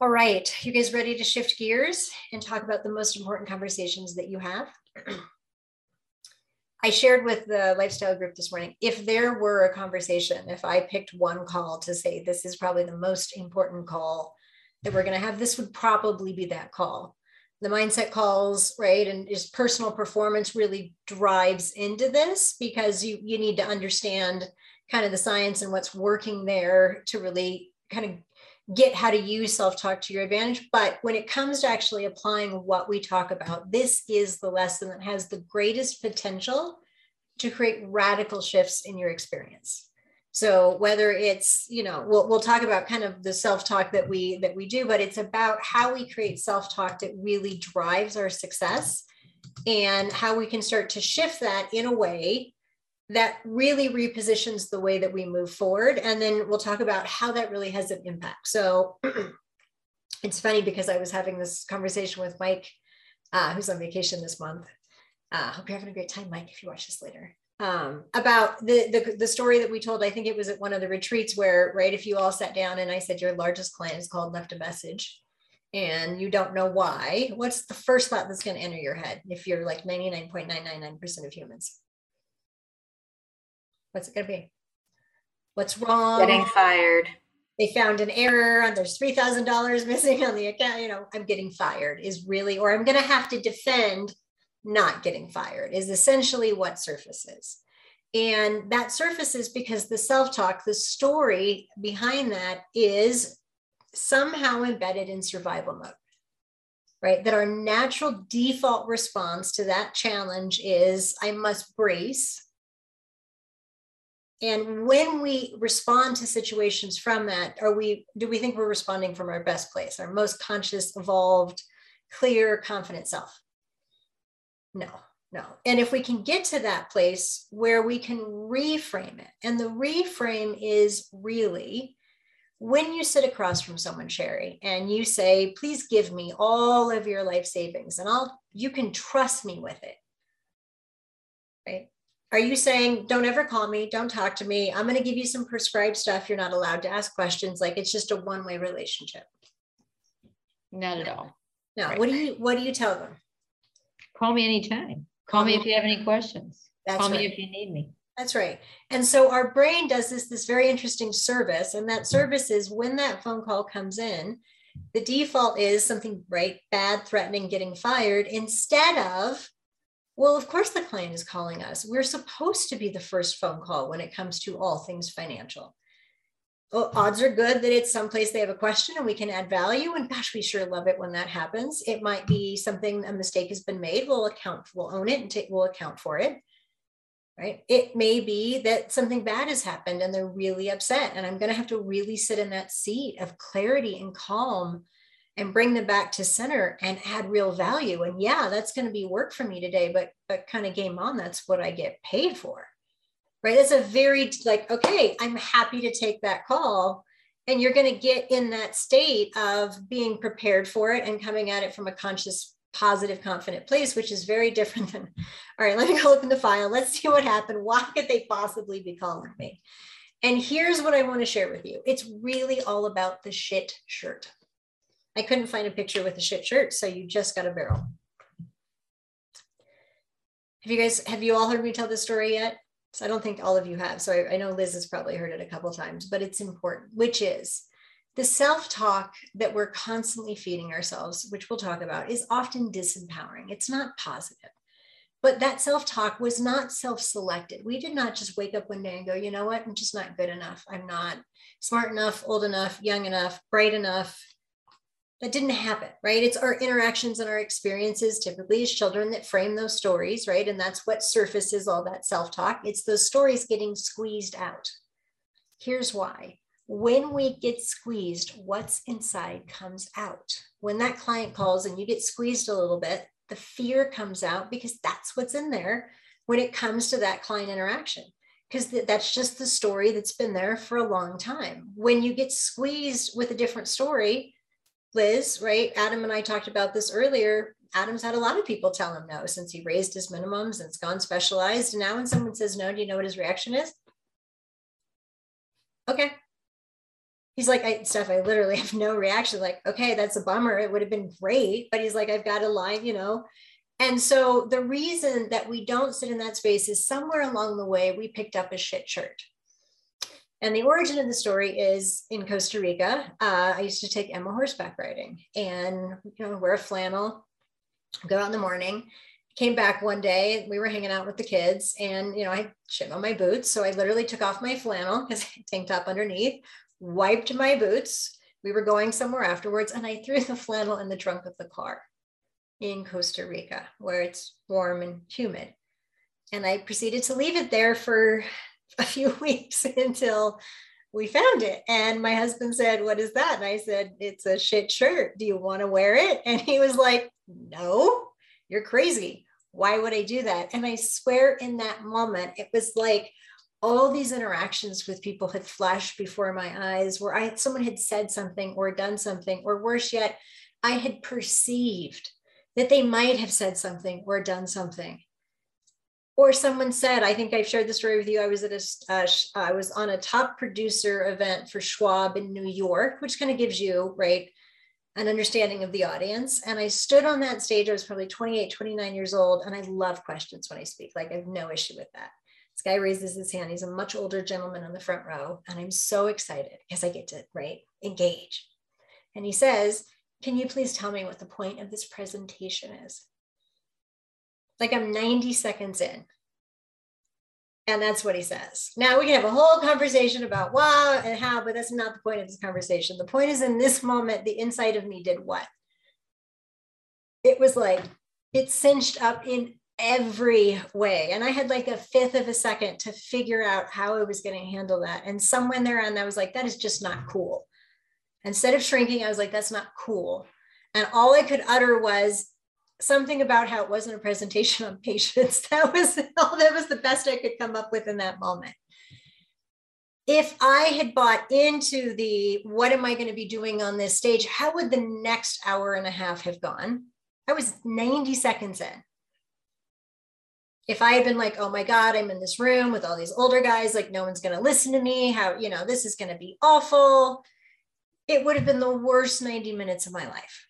All right, you guys ready to shift gears and talk about the most important conversations that you have? I shared with the lifestyle group this morning, if there were a conversation, if I picked one call to say this is probably the most important call that we're going to have, this would probably be that call. The mindset calls, right? And just personal performance really drives into this because you need to understand kind of the science and what's working there to really kind of get how to use self-talk to your advantage. But when it comes to actually applying what we talk about, this is the lesson that has the greatest potential to create radical shifts in your experience. So whether it's, we'll talk about kind of the self-talk that we do, but it's about how we create self-talk that really drives our success and how we can start to shift that in a way that really repositions the way that we move forward. And then we'll talk about how that really has an impact. So it's funny because I was having this conversation with Mike, who's on vacation this month. Hope you're having a great time, Mike, if you watch this later. About the story that we told. I think it was at one of the retreats where, right, if you all sat down and I said your largest client is called, left a message, and you don't know why, what's the first thought that's going to enter your head if you're like 99.999% of humans? What's it going to be? What's wrong? Getting fired. They found an error and there's $3,000 missing on the account. I'm getting fired is really, or I'm going to have to defend not getting fired is essentially what surfaces. And that surfaces because the self-talk, the story behind that is somehow embedded in survival mode, right? That our natural default response to that challenge is I must brace. And when we respond to situations from that, do we think we're responding from our best place, our most conscious, evolved, clear, confident self? No. And if we can get to that place where we can reframe it, and the reframe is really when you sit across from someone, Sherry, and you say, please give me all of your life savings and you can trust me with it, right? Are you saying, don't ever call me, don't talk to me, I'm going to give you some prescribed stuff, you're not allowed to ask questions, like it's just a one-way relationship? Not at all. No. Right. What do you tell them? Call me anytime. Call me if you have any questions. Call me if you need me. That's right. And so our brain does this very interesting service. And that service is when that phone call comes in, the default is something, right, bad, threatening, getting fired, instead of, well, of course the client is calling us. We're supposed to be the first phone call when it comes to all things financial. Well, odds are good that it's someplace they have a question and we can add value. And gosh, we sure love it when that happens. It might be something, a mistake has been made. We'll own it and we'll account for it, right? It may be that something bad has happened and they're really upset. And I'm going to have to really sit in that seat of clarity and calm and bring them back to center and add real value. And yeah, that's going to be work for me today, but kind of game on, that's what I get paid for. Right? It's a very okay, I'm happy to take that call. And you're going to get in that state of being prepared for it and coming at it from a conscious, positive, confident place, which is very different than, all right, let me go open the file. Let's see what happened. Why could they possibly be calling me? And here's what I want to share with you. It's really all about the shit shirt. I couldn't find a picture with a shit shirt, so you just got a barrel. Have you all heard me tell this story yet? So I don't think all of you have. So I know Liz has probably heard it a couple of times, but it's important, which is the self-talk that we're constantly feeding ourselves, which we'll talk about, is often disempowering. It's not positive. But that self-talk was not self-selected. We did not just wake up one day and go, you know what, I'm just not good enough. I'm not smart enough, old enough, young enough, bright enough. That didn't happen, right? It's our interactions and our experiences, typically as children, that frame those stories, right? And that's what surfaces all that self-talk. It's those stories getting squeezed out. Here's why. When we get squeezed, what's inside comes out. When that client calls and you get squeezed a little bit, the fear comes out because that's what's in there when it comes to that client interaction. Because that's just the story that's been there for a long time. When you get squeezed with a different story, Liz, right? Adam and I talked about this earlier. Adam's had a lot of people tell him no since he raised his minimums and it's gone specialized. And now when someone says no, do you know what his reaction is? Okay. He's like, Steph, I literally have no reaction. Like, okay, that's a bummer. It would have been great. But he's like, I've got a line, And so the reason that we don't sit in that space is somewhere along the way, we picked up a shit shirt. And the origin of the story is in Costa Rica. I used to take Emma horseback riding and, wear a flannel, go out in the morning. Came back one day, we were hanging out with the kids and, I had shit on my boots. So I literally took off my flannel because I had tank top underneath, wiped my boots. We were going somewhere afterwards and I threw the flannel in the trunk of the car in Costa Rica where it's warm and humid. And I proceeded to leave it there for a few weeks until we found it. And my husband said, what is that? And I said, it's a shit shirt. Do you want to wear it? And he was like, no, you're crazy. Why would I do that? And I swear in that moment, it was like all these interactions with people had flashed before my eyes where someone had said something or done something, or worse yet, I had perceived that they might have said something or done something. Or someone said, I think I've shared the story with you. I was I was on a top producer event for Schwab in New York, which kind of gives you, right, an understanding of the audience. And I stood on that stage. I was probably 28, 29 years old. And I love questions when I speak. Like, I have no issue with that. This guy raises his hand. He's a much older gentleman on the front row. And I'm so excited because I get to, right, engage. And he says, can you please tell me what the point of this presentation is? Like, I'm 90 seconds in. And that's what he says. Now we can have a whole conversation about wow and how, but that's not the point of this conversation. The point is, in this moment, the inside of me did what? It was like, it cinched up in every way. And I had like a fifth of a second to figure out how I was going to handle that. And somewhere thereon, I was like, that is just not cool. Instead of shrinking, I was like, that's not cool. And all I could utter was something about how it wasn't a presentation on patience. That was the best I could come up with in that moment. If I had bought into the, what am I going to be doing on this stage? How would the next hour and a half have gone? I was 90 seconds in. If I had been like, oh my God, I'm in this room with all these older guys, like no one's going to listen to me. How, this is going to be awful. It would have been the worst 90 minutes of my life.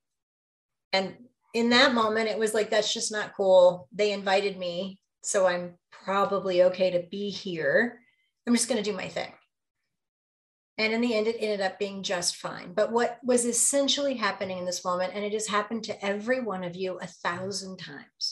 And in that moment, it was like, that's just not cool. They invited me, so I'm probably okay to be here. I'm just going to do my thing. And in the end, it ended up being just fine. But what was essentially happening in this moment, and it has happened to every one of you 1,000 times,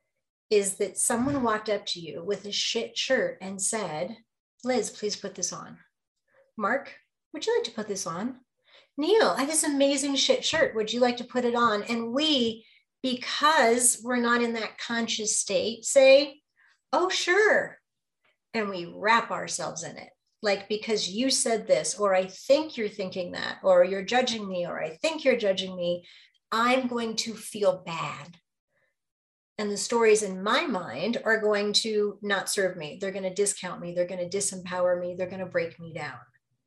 is that someone walked up to you with a shit shirt and said, Liz, please put this on. Mark, would you like to put this on? Neil, I have this amazing shit shirt. Would you like to put it on? And we, because we're not in that conscious state, say, oh, sure. And we wrap ourselves in it. Like, because you said this, or I think you're thinking that, or you're judging me, or I think you're judging me, I'm going to feel bad. And the stories in my mind are going to not serve me. They're going to discount me. They're going to disempower me. They're going to break me down.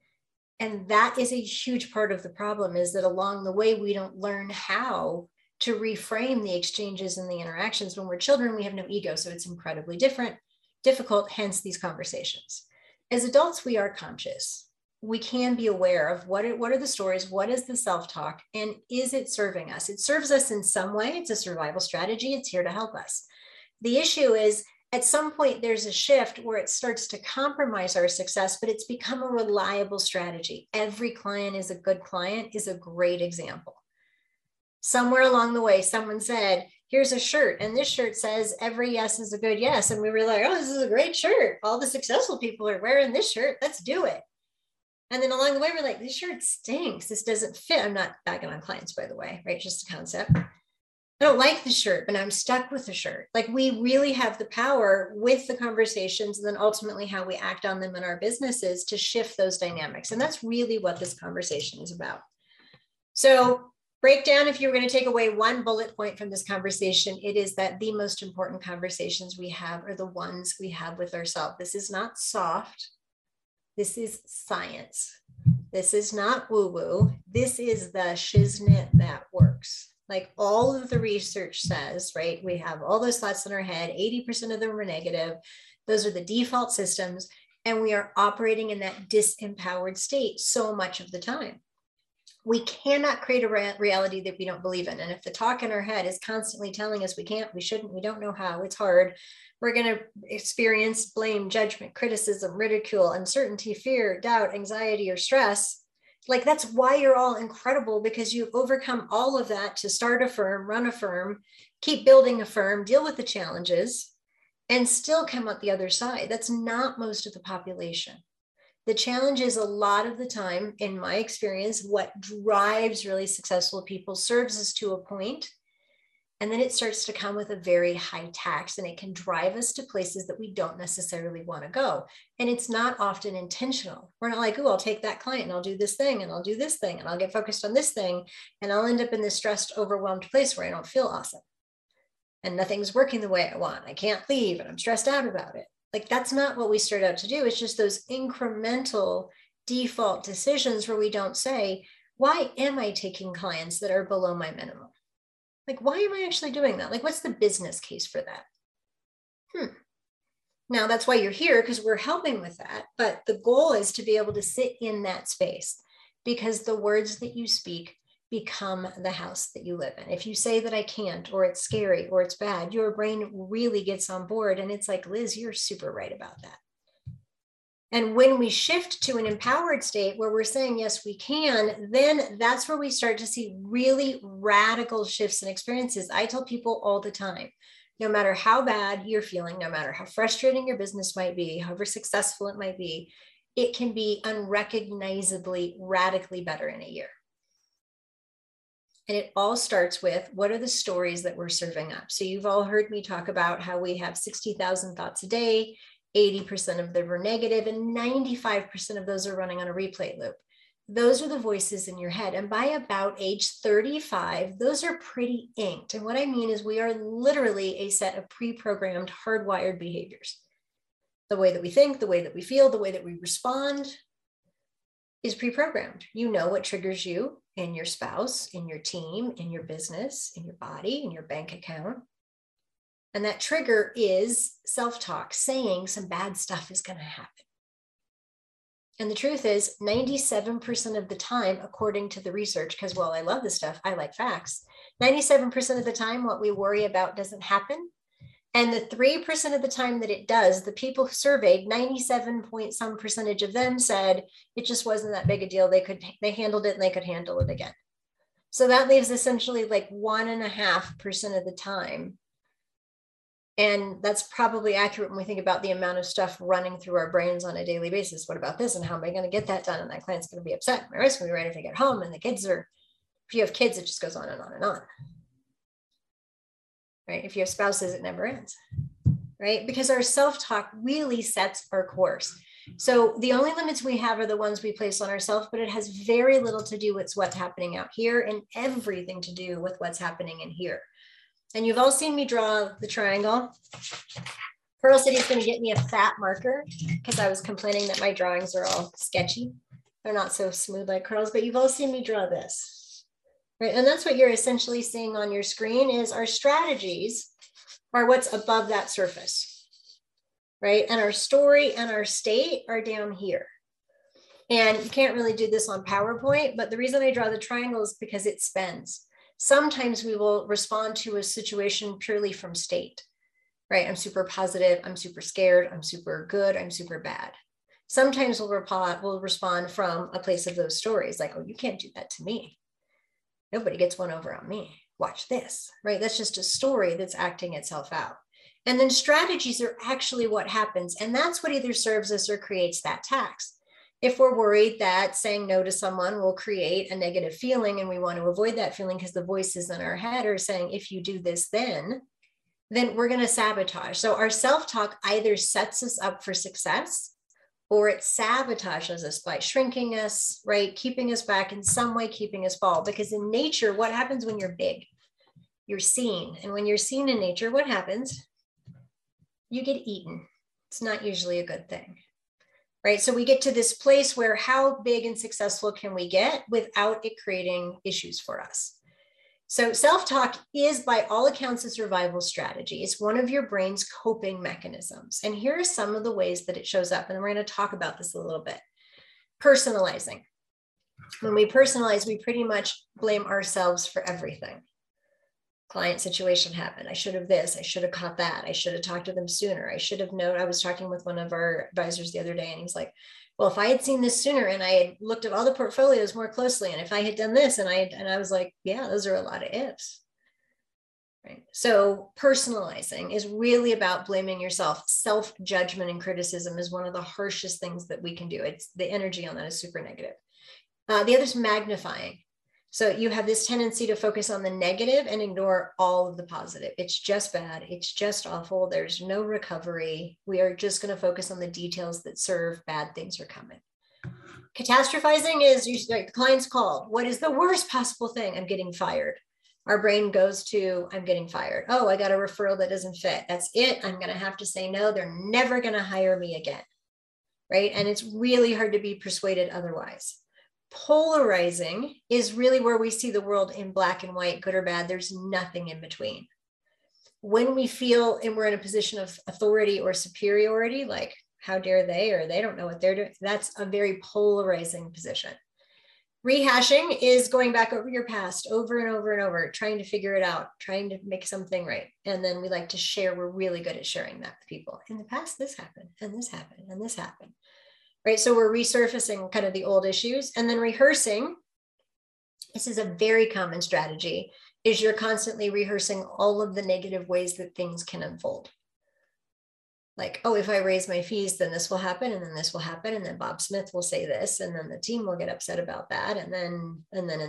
And that is a huge part of the problem, is that along the way, we don't learn how to reframe the exchanges and the interactions. When we're children, we have no ego. So it's incredibly difficult, hence these conversations. As adults, we are conscious. We can be aware of what are the stories, what is the self-talk, and is it serving us? It serves us in some way. It's a survival strategy. It's here to help us. The issue is, at some point, there's a shift where it starts to compromise our success, but it's become a reliable strategy. Every client is a good client is a great example. Somewhere along the way, someone said, here's a shirt, and this shirt says every yes is a good yes. And we were like, oh, this is a great shirt. All the successful people are wearing this shirt. Let's do it. And then along the way, we're like, this shirt stinks. This doesn't fit. I'm not bagging on clients, by the way, right? Just a concept. I don't like the shirt, but I'm stuck with the shirt. Like, we really have the power with the conversations and then ultimately how we act on them in our businesses to shift those dynamics. And that's really what this conversation is about. So break down, if you're going to take away one bullet point from this conversation, it is that the most important conversations we have are the ones we have with ourselves. This is not soft. This is science. This is not woo-woo. This is the shiznit that works. Like all of the research says, right? We have all those thoughts in our head. 80% of them are negative. Those are the default systems. And we are operating in that disempowered state so much of the time. We cannot create a reality that we don't believe in. And if the talk in our head is constantly telling us we can't, we shouldn't, we don't know how, it's hard, we're going to experience blame, judgment, criticism, ridicule, uncertainty, fear, doubt, anxiety, or stress. Like, that's why you're all incredible, because you overcome all of that to start a firm, run a firm, keep building a firm, deal with the challenges, and still come out the other side. That's not most of the population. The challenge is, a lot of the time, in my experience, what drives really successful people serves us to a point, and then it starts to come with a very high tax, and it can drive us to places that we don't necessarily want to go. And it's not often intentional. We're not like, oh, I'll take that client and I'll do this thing and I'll do this thing and I'll get focused on this thing, and I'll end up in this stressed, overwhelmed place where I don't feel awesome and nothing's working the way I want. I can't leave and I'm stressed out about it. Like, that's not what we start out to do. It's just those incremental default decisions where we don't say, why am I taking clients that are below my minimum? Like, why am I actually doing that? Like, what's the business case for that? Now, that's why you're here, because we're helping with that. But the goal is to be able to sit in that space, because the words that you speak become the house that you live in. If you say that I can't, or it's scary, or it's bad, your brain really gets on board. And it's like, Liz, you're super right about that. And when we shift to an empowered state where we're saying, yes, we can, then that's where we start to see really radical shifts in experiences. I tell people all the time, no matter how bad you're feeling, no matter how frustrating your business might be, however successful it might be, it can be unrecognizably, radically better in a year. And it all starts with, what are the stories that we're serving up? So you've all heard me talk about how we have 60,000 thoughts a day, 80% of them are negative, and 95% of those are running on a replay loop. Those are the voices in your head. And by about age 35, those are pretty inked. And what I mean is, we are literally a set of pre-programmed, hardwired behaviors. The way that we think, the way that we feel, the way that we respond is pre-programmed. You know what triggers you in your spouse, in your team, in your business, in your body, in your bank account. And that trigger is self-talk, saying some bad stuff is going to happen. And the truth is, 97% of the time, according to the research, because while I love this stuff, I like facts, 97% of the time, what we worry about doesn't happen. And the 3% of the time that it does, the people who surveyed, 97 point some percentage of them said it just wasn't that big a deal. They handled it and they could handle it again. So that leaves essentially like 1.5% of the time. And that's probably accurate when we think about the amount of stuff running through our brains on a daily basis. What about this? And how am I going to get that done? And that client's going to be upset. My wife's going to be ready if I get home. And the kids are, if you have kids, it just goes on and on and on. Right? If you have spouses, it never ends. Right? Because our self-talk really sets our course. So the only limits we have are the ones we place on ourselves, but it has very little to do with what's happening out here and everything to do with what's happening in here. And you've all seen me draw the triangle. Pearl said he's going to get me a fat marker because I was complaining that my drawings are all sketchy. They're not so smooth like Carl's, but you've all seen me draw this. Right? And that's what you're essentially seeing on your screen is our strategies are what's above that surface. Right? And our story and our state are down here. And you can't really do this on PowerPoint, but the reason I draw the triangle is because it spends. Sometimes we will respond to a situation purely from state, right? I'm super positive, I'm super scared, I'm super good, I'm super bad. Sometimes we'll respond from a place of those stories like, oh, you can't do that to me. Nobody gets one over on me. Watch this, right? That's just a story that's acting itself out. And then strategies are actually what happens. And that's what either serves us or creates that tax. If we're worried that saying no to someone will create a negative feeling and we want to avoid that feeling because the voices in our head are saying, if you do this, then we're going to sabotage. So our self-talk either sets us up for success or it sabotages us by shrinking us, right? Keeping us back in some way, keeping us small. Because in nature, what happens when you're big? You're seen. And when you're seen in nature, what happens? You get eaten. It's not usually a good thing. Right? So we get to this place where how big and successful can we get without it creating issues for us? So self-talk is, by all accounts, a survival strategy. It's one of your brain's coping mechanisms. And here are some of the ways that it shows up. And we're going to talk about this a little bit. Personalizing. When we personalize, we pretty much blame ourselves for everything. Client situation happened. I should have this. I should have caught that. I should have talked to them sooner. I should have known. I was talking with one of our advisors the other day, and he's like, well, if I had seen this sooner and I had looked at all the portfolios more closely, and if I had done this, and I was like, yeah, those are a lot of ifs. Right. So personalizing is really about blaming yourself. Self-judgment and criticism is one of the harshest things that we can do. It's the energy on that is super negative. The other is magnifying. So you have this tendency to focus on the negative and ignore all of the positive. It's just bad. It's just awful. There's no recovery. We are just going to focus on the details that serve bad things are coming. Catastrophizing is like the client's called. What is the worst possible thing? I'm getting fired. Our brain goes to, I'm getting fired. Oh, I got a referral that doesn't fit. That's it. I'm going to have to say no. They're never going to hire me again. Right. And it's really hard to be persuaded otherwise. Polarizing is really where we see the world in black and white, good or bad. There's nothing in between. When we feel and we're in a position of authority or superiority, like how dare they, or they don't know what they're doing, that's a very polarizing position. Rehashing is going back over your past over and over and over, trying to figure it out, trying to make something right. And then we like to share. We're really good at sharing that with people. In the past, this happened, and this happened, and this happened. Right. So we're resurfacing kind of the old issues. And then rehearsing, this is a very common strategy, is you're constantly rehearsing all of the negative ways that things can unfold. Like, oh, if I raise my fees, then this will happen, and then this will happen, and then Bob Smith will say this, and then the team will get upset about that, and then.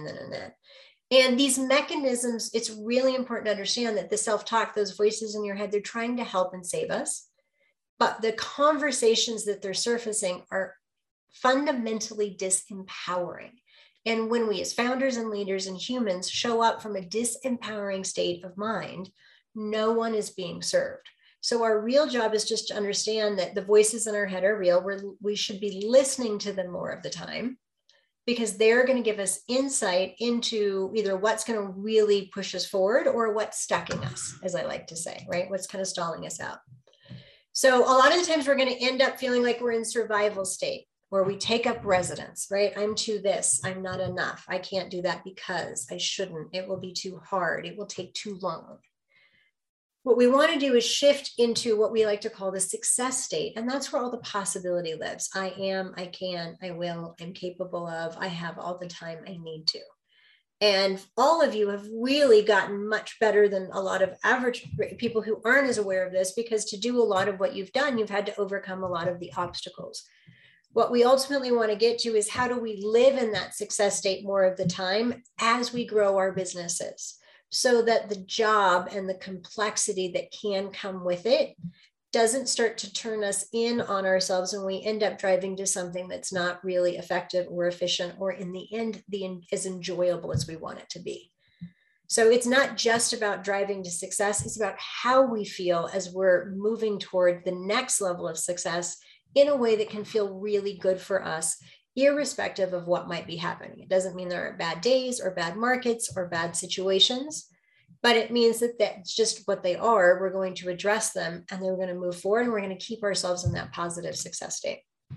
And these mechanisms, it's really important to understand that the self-talk, those voices in your head, they're trying to help and save us. But the conversations that they're surfacing are fundamentally disempowering. And when we as founders and leaders and humans show up from a disempowering state of mind, no one is being served. So our real job is just to understand that the voices in our head are real. We should be listening to them more of the time, because they're going to give us insight into either what's going to really push us forward or what's stacking us, as I like to say, right? What's kind of stalling us out. So a lot of the times we're going to end up feeling like we're in survival state, where we take up residence, right? I'm too this, I'm not enough. I can't do that because I shouldn't. It will be too hard. It will take too long. What we want to do is shift into what we like to call the success state. And that's where all the possibility lives. I am, I can, I will, I'm capable of, I have all the time I need to. And all of you have really gotten much better than a lot of average people who aren't as aware of this, because to do a lot of what you've done, you've had to overcome a lot of the obstacles. What we ultimately want to get to is, how do we live in that success state more of the time as we grow our businesses, so that the job and the complexity that can come with it doesn't start to turn us in on ourselves, and we end up driving to something that's not really effective or efficient, or in the end, as enjoyable as we want it to be. So it's not just about driving to success. It's about how we feel as we're moving toward the next level of success in a way that can feel really good for us, irrespective of what might be happening. It doesn't mean there are bad days or bad markets or bad situations, but it means that that's just what they are. We're going to address them, and then we're going to move forward, and we're going to keep ourselves in that positive success state.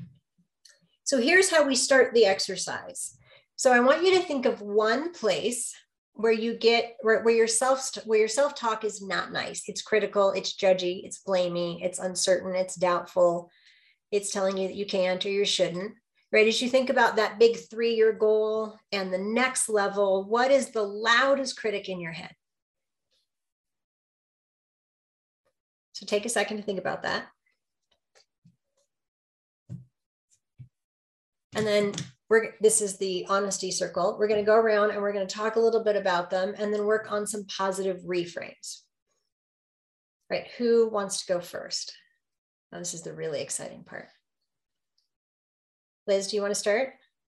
So here's how we start the exercise. So I want you to think of one place where you get, where your self-talk is not nice. It's critical, it's judgy, it's blaming, it's uncertain, it's doubtful. It's telling you that you can't or you shouldn't. Right? As you think about that big 3-year goal and the next level, what is the loudest critic in your head? So take a second to think about that. And then this is the honesty circle. We're going to go around and we're going to talk a little bit about them, and then work on some positive reframes. Right? Who wants to go first? Now, this is the really exciting part. Liz, do you want to start?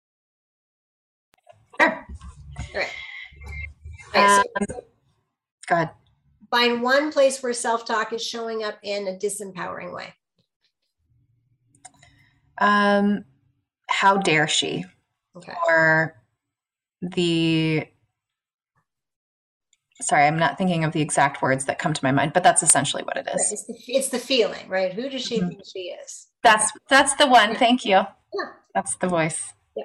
Sure. All right. All right, so go ahead. Find one place where self-talk is showing up in a disempowering way. How dare she? Okay. Or the sorry, I'm not thinking of the exact words that come to my mind, but that's essentially what it Right. is. It's the feeling, right? Who does she Mhm. think she is? Okay. That's the one. Yeah. Thank you. Yeah. That's the voice. Yeah.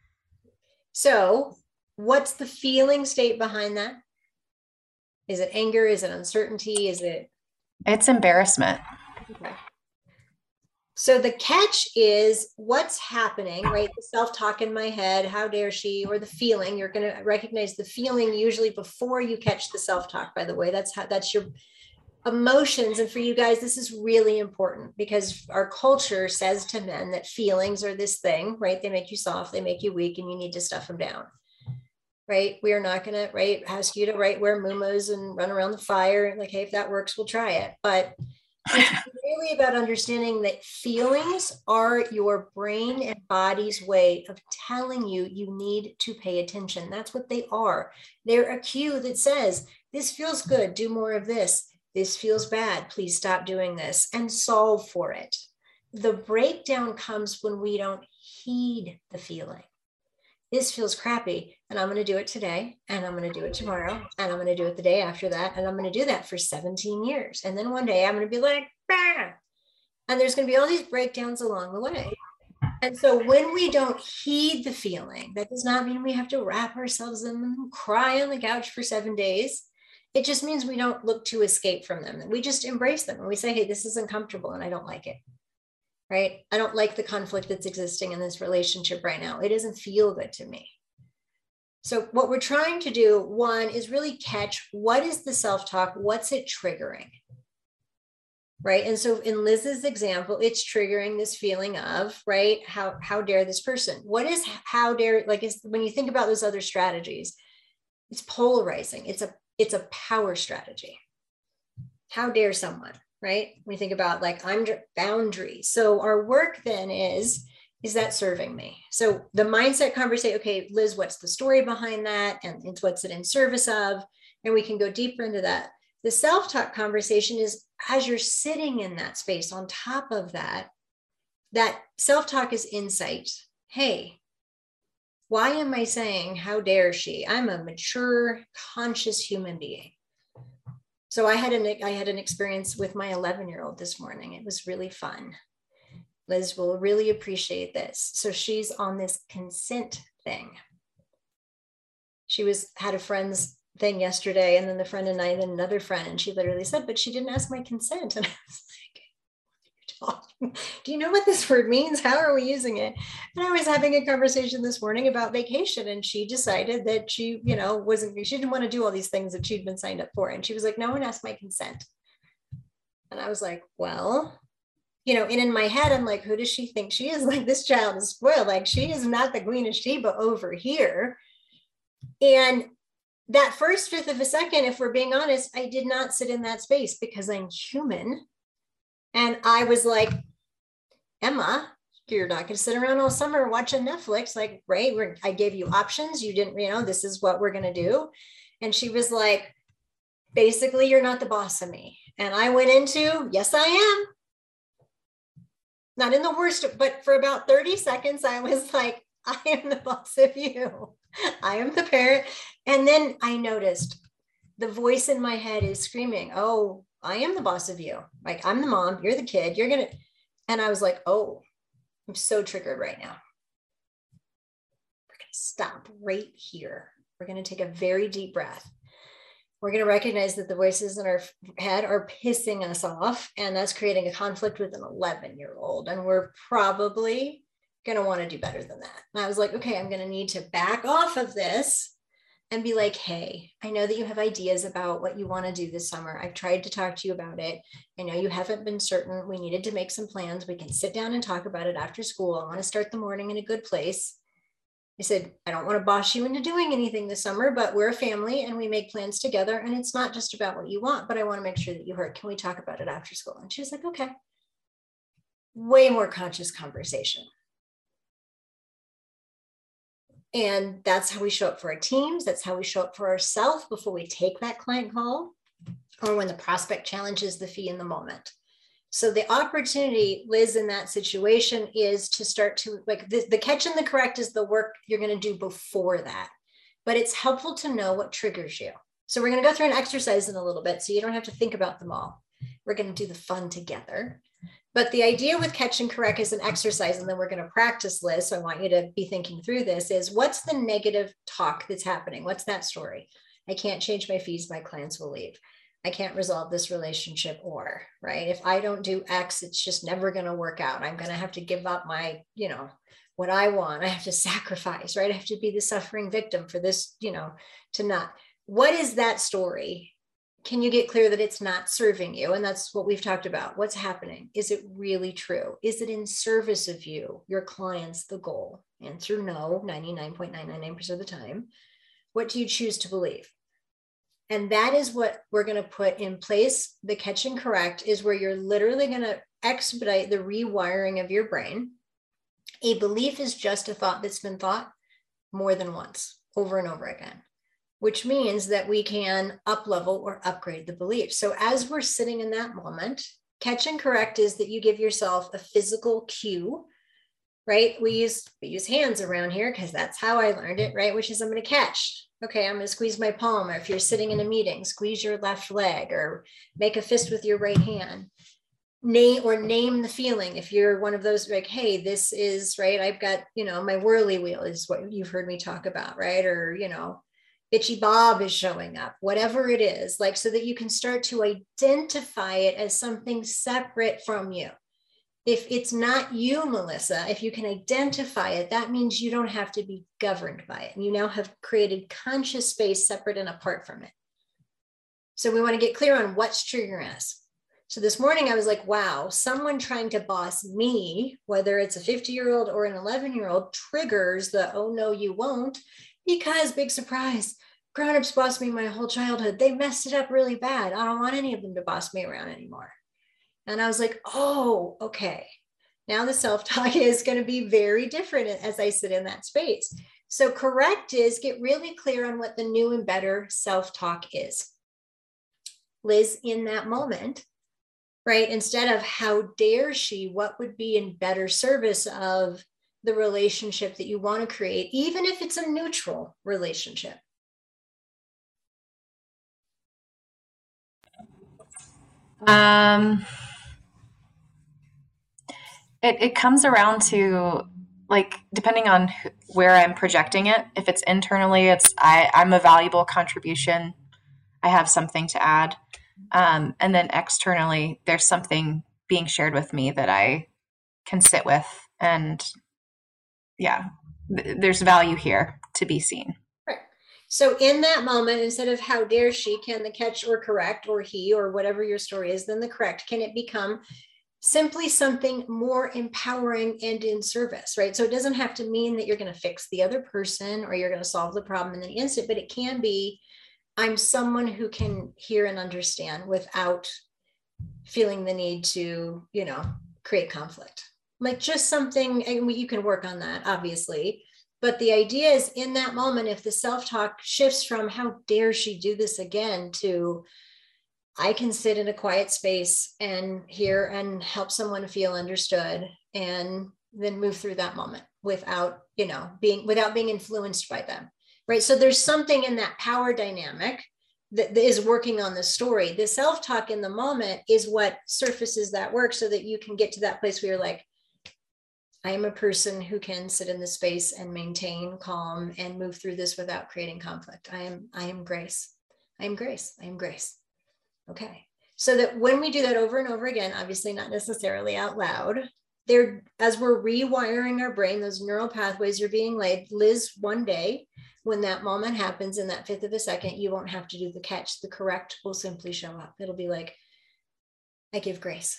So what's the feeling state behind that? Is it anger? Is it uncertainty? Is it? It's embarrassment. Okay. So the catch is what's happening, right? The self-talk in my head, how dare she, or the feeling. You're going to recognize the feeling usually before you catch the self-talk, by the way. That's your emotions. And for you guys, this is really important because our culture says to men that feelings are this thing, right? They make you soft, they make you weak, and you need to stuff them down. Right? We are not going to, right, ask you to, right, wear muumuus and run around the fire. Like, hey, if that works, we'll try it. But it's really about understanding that feelings are your brain and body's way of telling you you need to pay attention. That's what they are. They're a cue that says, this feels good, do more of this. This feels bad, please stop doing this, and solve for it. The breakdown comes when we don't heed the feeling. This feels crappy, and I'm going to do it today, and I'm going to do it tomorrow, and I'm going to do it the day after that, and I'm going to do that for 17 years. And then one day I'm going to be like, bah! And there's going to be all these breakdowns along the way. And so when we don't heed the feeling, that does not mean we have to wrap ourselves in them and cry on the couch for 7 days. It just means we don't look to escape from them. And we just embrace them and we say, hey, this is uncomfortable and I don't like it. Right? I don't like the conflict that's existing in this relationship right now. It doesn't feel good to me. So what we're trying to do, one, is really catch what is the self-talk, what's it triggering? Right? And so in Liz's example, it's triggering this feeling of, right, how dare this person? What is how dare, like, is when you think about those other strategies, it's polarizing. It's a power strategy. How dare someone? Right? When you think about like I'm boundaries. So our work then is that serving me? So the mindset conversation, okay, Liz, what's the story behind that? And it's what's it in service of? And we can go deeper into that. The self-talk conversation is as you're sitting in that space on top of that self-talk is insight. Hey, why am I saying, how dare she? I'm a mature, conscious human being. So I had an experience with my 11-year-old this morning. It was really fun. Liz will really appreciate this. So she's on this consent thing. She had a friend's thing yesterday, and then the friend and I, and then another friend, and she literally said, but she didn't ask my consent. And I was like, do you know what this word means? How are we using it? And I was having a conversation this morning about vacation, and she decided that she didn't want to do all these things that she'd been signed up for. And she was like, no one asked my consent. And I was like, well, and in my head, I'm like, who does she think she is? Like, this child is spoiled. Like, she is not the Queen of Sheba over here. And that first fifth of a second, if we're being honest, I did not sit in that space because I'm human. And I was like, Emma, you're not going to sit around all summer watching Netflix. Like, right, I gave you options. You didn't, this is what we're going to do. And she was like, basically, you're not the boss of me. And I went into, yes, I am. Not in the worst, but for about 30 seconds, I was like, I am the boss of you. I am the parent. And then I noticed the voice in my head is screaming, oh, I am the boss of you. Like, I'm the mom, you're the kid, you're going to. And I was like, oh, I'm so triggered right now. We're going to stop right here. We're going to take a very deep breath. We're going to recognize that the voices in our head are pissing us off, and that's creating a conflict with an 11-year-old. And we're probably going to want to do better than that. And I was like, okay, I'm going to need to back off of this and be like, hey, I know that you have ideas about what you want to do this summer. I've tried to talk to you about it. I know you haven't been certain. We needed to make some plans. We can sit down and talk about it after school. I want to start the morning in a good place. I said, I don't want to boss you into doing anything this summer, but we're a family and we make plans together. And it's not just about what you want, but I want to make sure that you heard. Can we talk about it after school? And she was like, okay. Way more conscious conversation. And that's how we show up for our teams. That's how we show up for ourselves before we take that client call, or when the prospect challenges the fee in the moment. So the opportunity, Liz, in that situation is to start to, like, the catch and the correct is the work you're going to do before that. But it's helpful to know what triggers you. So we're going to go through an exercise in a little bit, so you don't have to think about them all. We're going to do the fun together. But the idea with catch and correct is an exercise, and then we're going to practice, Liz. So I want you to be thinking through this is what's the negative talk that's happening? What's that story? I can't change my fees, my clients will leave. I can't resolve this relationship, or, right? If I don't do X, it's just never going to work out. I'm going to have to give up my, what I want. I have to sacrifice, right? I have to be the suffering victim for this, to not. What is that story? Can you get clear that it's not serving you? And that's what we've talked about. What's happening? Is it really true? Is it in service of you, your clients, the goal? Answer no, 99.999% of the time. What do you choose to believe? And that is what we're going to put in place. The catch and correct is where you're literally going to expedite the rewiring of your brain. A belief is just a thought that's been thought more than once, over and over again, which means that we can up-level or upgrade the belief. So as we're sitting in that moment, catch and correct is that you give yourself a physical cue, right? We use hands around here because that's how I learned it, right? Which is I'm going to catch. Okay, I'm going to squeeze my palm, or if you're sitting in a meeting, squeeze your left leg or make a fist with your right hand. Name the feeling. If you're one of those like, hey, this is right, I've got, my whirly wheel is what you've heard me talk about, right? Or, itchy Bob is showing up, whatever it is, like, so that you can start to identify it as something separate from you. If it's not you, Melissa, if you can identify it, that means you don't have to be governed by it. And you now have created conscious space separate and apart from it. So we want to get clear on what's triggering us. So this morning I was like, wow, someone trying to boss me, whether it's a 50-year-old or an 11-year-old, triggers the, oh no, you won't. Because big surprise, grown-ups bossed me my whole childhood. They messed it up really bad. I don't want any of them to boss me around anymore. And I was like, oh, okay. Now the self-talk is going to be very different as I sit in that space. So correct is get really clear on what the new and better self-talk is. Liz, in that moment, right? Instead of how dare she, what would be in better service of the relationship that you want to create, even if it's a neutral relationship? It comes around to, like, depending on where I'm projecting it. If it's internally, I'm a valuable contribution. I have something to add. And then externally, there's something being shared with me that I can sit with, and yeah, there's value here to be seen. Right. So in that moment, instead of how dare she, can the catch or correct, or he, or whatever your story is, then the correct, can it become simply something more empowering and in service, right? So it doesn't have to mean that you're going to fix the other person or you're going to solve the problem in the instant, but it can be, I'm someone who can hear and understand without feeling the need to, create conflict. Like just something, and you can work on that, obviously. But the idea is in that moment, if the self-talk shifts from how dare she do this again to I can sit in a quiet space and hear and help someone feel understood, and then move through that moment without being influenced by them. Right. So there's something in that power dynamic that is working on the story. The self-talk in the moment is what surfaces that work so that you can get to that place where you're like, I am a person who can sit in this space and maintain calm and move through this without creating conflict. I am Grace. I am Grace. I am Grace. Okay. So that when we do that over and over again, obviously not necessarily out loud, as we're rewiring our brain, those neural pathways are being laid. Liz, one day, when that moment happens in that 1/5 of a second, you won't have to do the catch. The correct will simply show up. It'll be like, I give grace.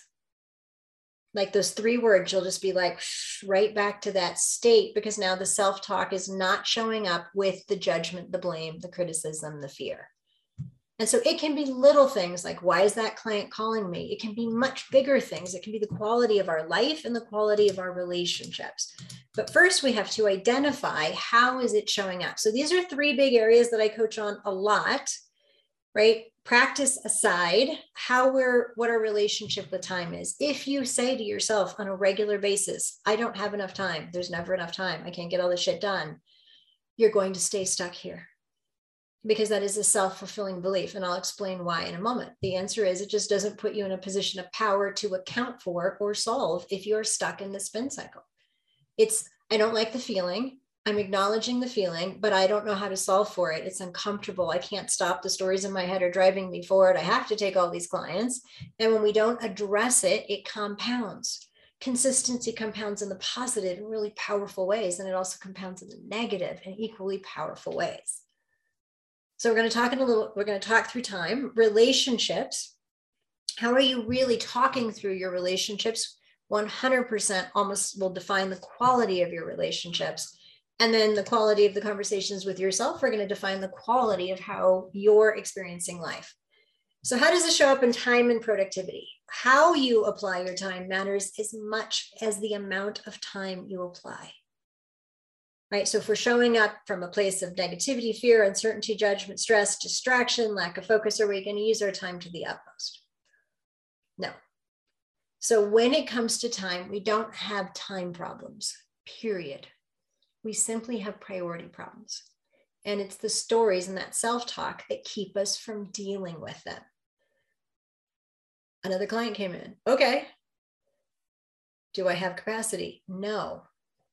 Like those 3 words, you'll just be like right back to that state, because now the self-talk is not showing up with the judgment, the blame, the criticism, the fear. And so it can be little things like, why is that client calling me? It can be much bigger things. It can be the quality of our life and the quality of our relationships. But first we have to identify, how is it showing up? So these are 3 big areas that I coach on a lot, right? Practice aside, what our relationship with time is. If you say to yourself on a regular basis, I don't have enough time, there's never enough time, I can't get all this shit done, you're going to stay stuck here. because that is a self-fulfilling belief. And I'll explain why in a moment. The answer is it just doesn't put you in a position of power to account for or solve if you're stuck in the spin cycle. It's, I don't like the feeling. I'm acknowledging the feeling, but I don't know how to solve for it. It's uncomfortable. I can't stop. The stories in my head are driving me forward. I have to take all these clients. And when we don't address it, it compounds. Consistency compounds in the positive in really powerful ways. And it also compounds in the negative in equally powerful ways. So we're going to talk through time, relationships. How are you really talking through your relationships? 100% almost will define the quality of your relationships. And then the quality of the conversations with yourself are going to define the quality of how you're experiencing life. So how does it show up in time and productivity? How you apply your time matters as much as the amount of time you apply. Right? So if we're showing up from a place of negativity, fear, uncertainty, judgment, stress, distraction, lack of focus, are we going to use our time to the utmost? No. So when it comes to time, we don't have time problems, period. We simply have priority problems. And it's the stories and that self-talk that keep us from dealing with them. Another client came in. Okay. Do I have capacity? No.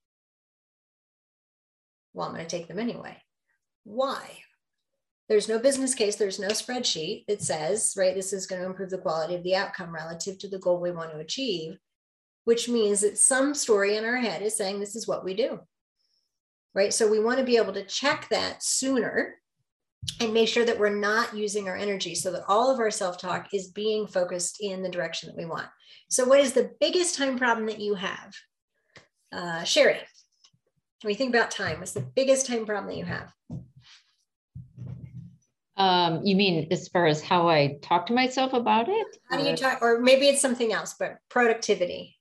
Well, I'm going to take them anyway. Why? There's no business case. There's no spreadsheet that says, right, this is going to improve the quality of the outcome relative to the goal we want to achieve, which means that some story in our head is saying this is what we do, right? So we want to be able to check that sooner and make sure that we're not using our energy so that all of our self-talk is being focused in the direction that we want. So what is the biggest time problem that you have? Sherry. When you think about time, what's the biggest time problem that you have? You mean as far as how I talk to myself about it? How do you talk, or maybe it's something else, but productivity.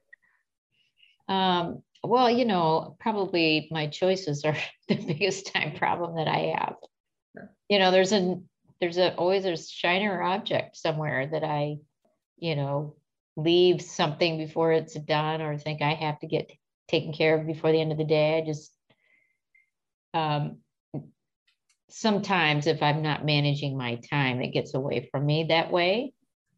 Well, you know, probably my choices are the biggest time problem that I have. Sure. You know, always a shiner object somewhere that I, you know, leave something before it's done or think I have to get taken care of before the end of the day. I just, sometimes if I'm not managing my time, it gets away from me that way.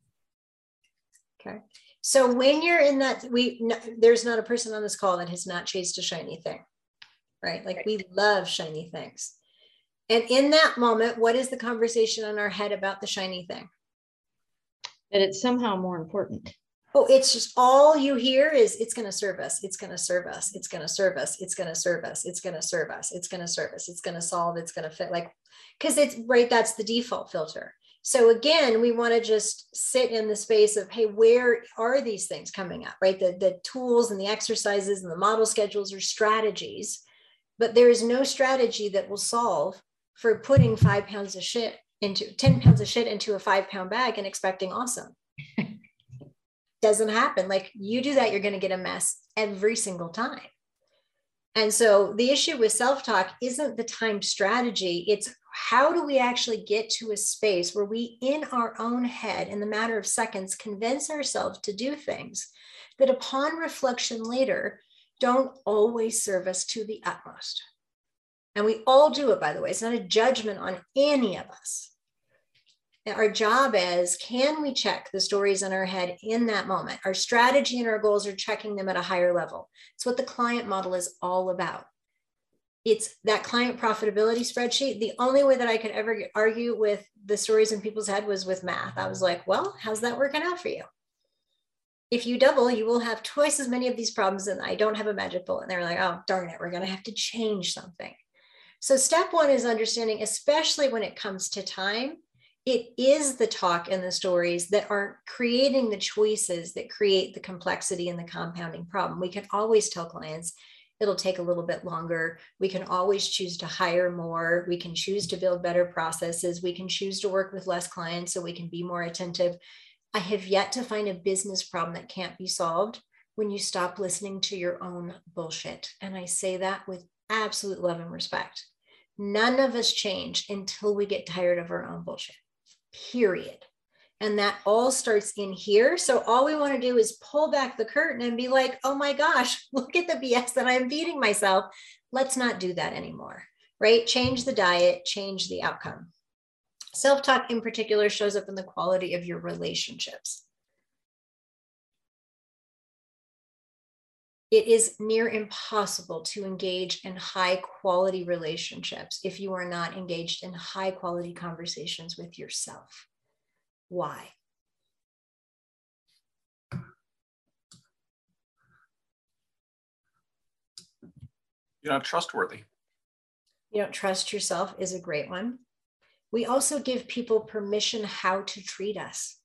Okay. So when you're in that, there's not a person on this call that has not chased a shiny thing, right? Like we love shiny things. And in that moment, what is the conversation in our head about the shiny thing? That it's somehow more important. Oh, it's just all you hear is it's going to serve us. It's going to serve us. It's going to serve us. It's going to serve us. It's going to serve us. It's going to serve us. It's going to solve. It's going to fit, like, because it's right. That's the default filter. So again, we want to just sit in the space of, hey, where are these things coming up, right? The tools and the exercises and the model schedules are strategies, but there is no strategy that will solve for putting 5 pounds of shit into 10 pounds of shit into a 5-pound bag and expecting awesome. Doesn't happen. Like you do that, you're going to get a mess every single time. And so the issue with self-talk isn't the time strategy. It's how do we actually get to a space where we, in our own head, in the matter of seconds, convince ourselves to do things that upon reflection later don't always serve us to the utmost. And we all do it, by the way. It's not a judgment on any of us. Our job is, can we check the stories in our head in that moment? Our strategy and our goals are checking them at a higher level. It's what the client model is all about. It's that client profitability spreadsheet. The only way that I could ever argue with the stories in people's head was with math. I was like, well, how's that working out for you? If you double, you will have twice as many of these problems, and I don't have a magic bullet. And they're like, oh, darn it, we're going to have to change something. So step one is understanding, especially when it comes to time, it is the talk and the stories that are creating the choices that create the complexity and the compounding problem. We can always tell clients it'll take a little bit longer. We can always choose to hire more. We can choose to build better processes. We can choose to work with less clients so we can be more attentive. I have yet to find a business problem that can't be solved when you stop listening to your own bullshit. And I say that with absolute love and respect. None of us change until we get tired of our own bullshit. Period. And that all starts in here. So all we want to do is pull back the curtain and be like, oh my gosh, look at the BS that I'm feeding myself. Let's not do that anymore. right? Change the diet, change the outcome. Self-talk in particular shows up in the quality of your relationships. It is near impossible to engage in high quality relationships if you are not engaged in high quality conversations with yourself. Why? You're not trustworthy. You don't trust yourself is a great one. We also give people permission how to treat us.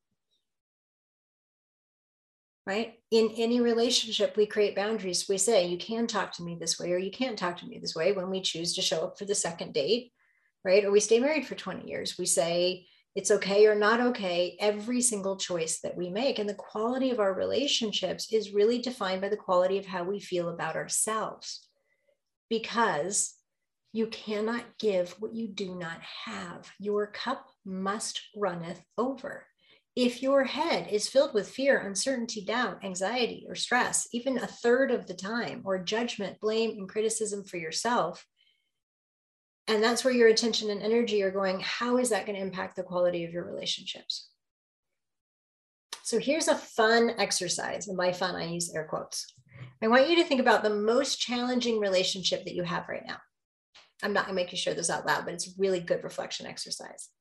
Right? In any relationship, we create boundaries. We say, you can talk to me this way, or you can't talk to me this way when we choose to show up for the second date, right? Or we stay married for 20 years. We say it's okay or not okay, every single choice that we make. And the quality of our relationships is really defined by the quality of how we feel about ourselves. Because you cannot give what you do not have. Your cup must runneth over. If your head is filled with fear, uncertainty, doubt, anxiety, or stress, even a third of the time, or judgment, blame, and criticism for yourself, and that's where your attention and energy are going, how is that going to impact the quality of your relationships? So here's a fun exercise, and by fun, I use air quotes. I want you to think about the most challenging relationship that you have right now. I'm not going to make you share this out loud, but it's a really good reflection exercise.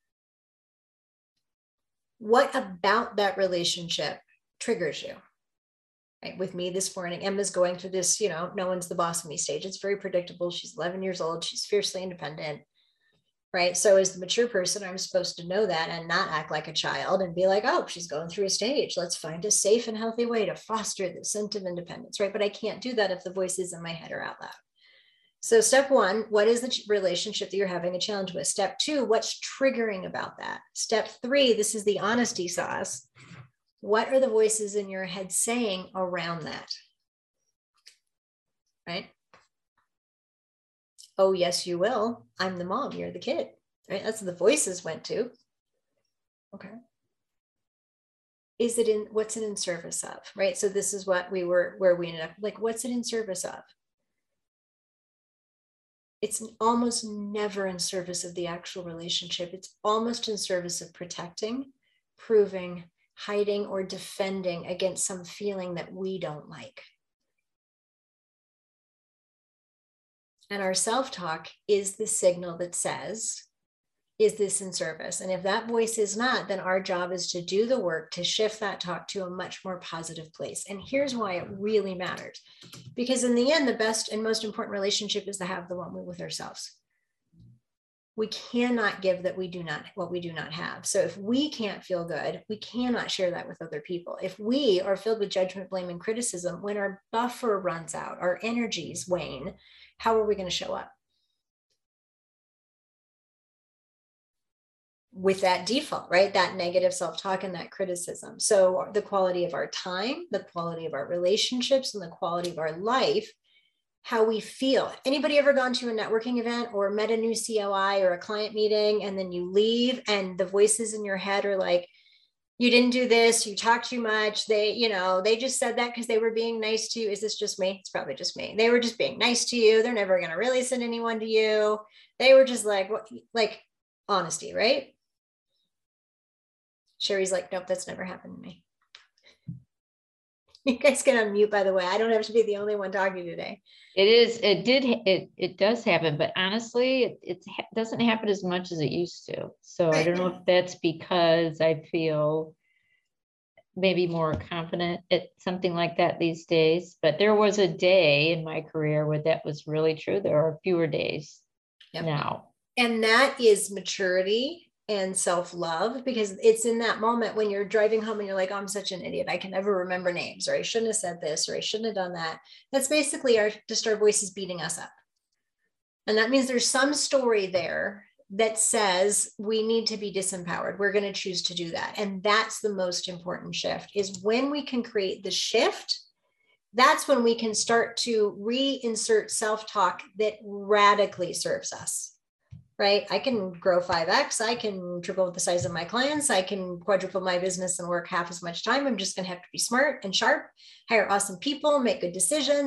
What about that relationship triggers you? Right? With me this morning, Emma's going through this, no one's the boss of me stage. It's very predictable. She's 11 years old. She's fiercely independent, right? So as the mature person, I'm supposed to know that and not act like a child and be like, oh, she's going through a stage. Let's find a safe and healthy way to foster the sense of independence, right? But I can't do that if the voices in my head are out loud. So step one, what is the relationship that you're having a challenge with? Step two, what's triggering about that? Step three, this is the honesty sauce. What are the voices in your head saying around that? Right? Oh, yes, you will. I'm the mom, you're the kid. Right? That's what the voices went to. Okay. Is it in, what's it in service of? Right? So this is what where we ended up, like, what's it in service of? It's almost never in service of the actual relationship. It's almost in service of protecting, proving, hiding, or defending against some feeling that we don't like. And our self-talk is the signal that says, is this in service? And if that voice is not, then our job is to do the work to shift that talk to a much more positive place. And here's why it really matters. Because in the end, the best and most important relationship is to have the one with ourselves. We cannot give that what we do not have. So if we can't feel good, we cannot share that with other people. If we are filled with judgment, blame, and criticism, when our buffer runs out, our energies wane, how are we going to show up? With that default, right? That negative self-talk and that criticism. So the quality of our time, the quality of our relationships, and the quality of our life, how we feel. Anybody ever gone to a networking event or met a new COI or a client meeting, and then you leave and the voices in your head are like, you didn't do this, you talk too much. They just said that because they were being nice to you. Is this just me? It's probably just me. They were just being nice to you. They're never going to really send anyone to you. They were just like honesty, right? Sherry's like, nope, that's never happened to me. You guys can unmute, by the way. I don't have to be the only one talking today. It does happen, but honestly, it doesn't happen as much as it used to. So I don't know if that's because I feel maybe more confident at something like that these days. But there was a day in my career where that was really true. There are fewer days now. And that is maturity and self-love, because it's in that moment when you're driving home and you're like, oh, I'm such an idiot. I can never remember names, or I shouldn't have said this, or I shouldn't have done that. That's basically our voices beating us up. And that means there's some story there that says we need to be disempowered. We're going to choose to do that. And that's the most important shift, is when we can create the shift, that's when we can start to reinsert self-talk that radically serves us. Right? I can grow 5x. I can triple the size of my clients. I can quadruple my business and work half as much time. I'm just going to have to be smart and sharp, hire awesome people, make good decisions,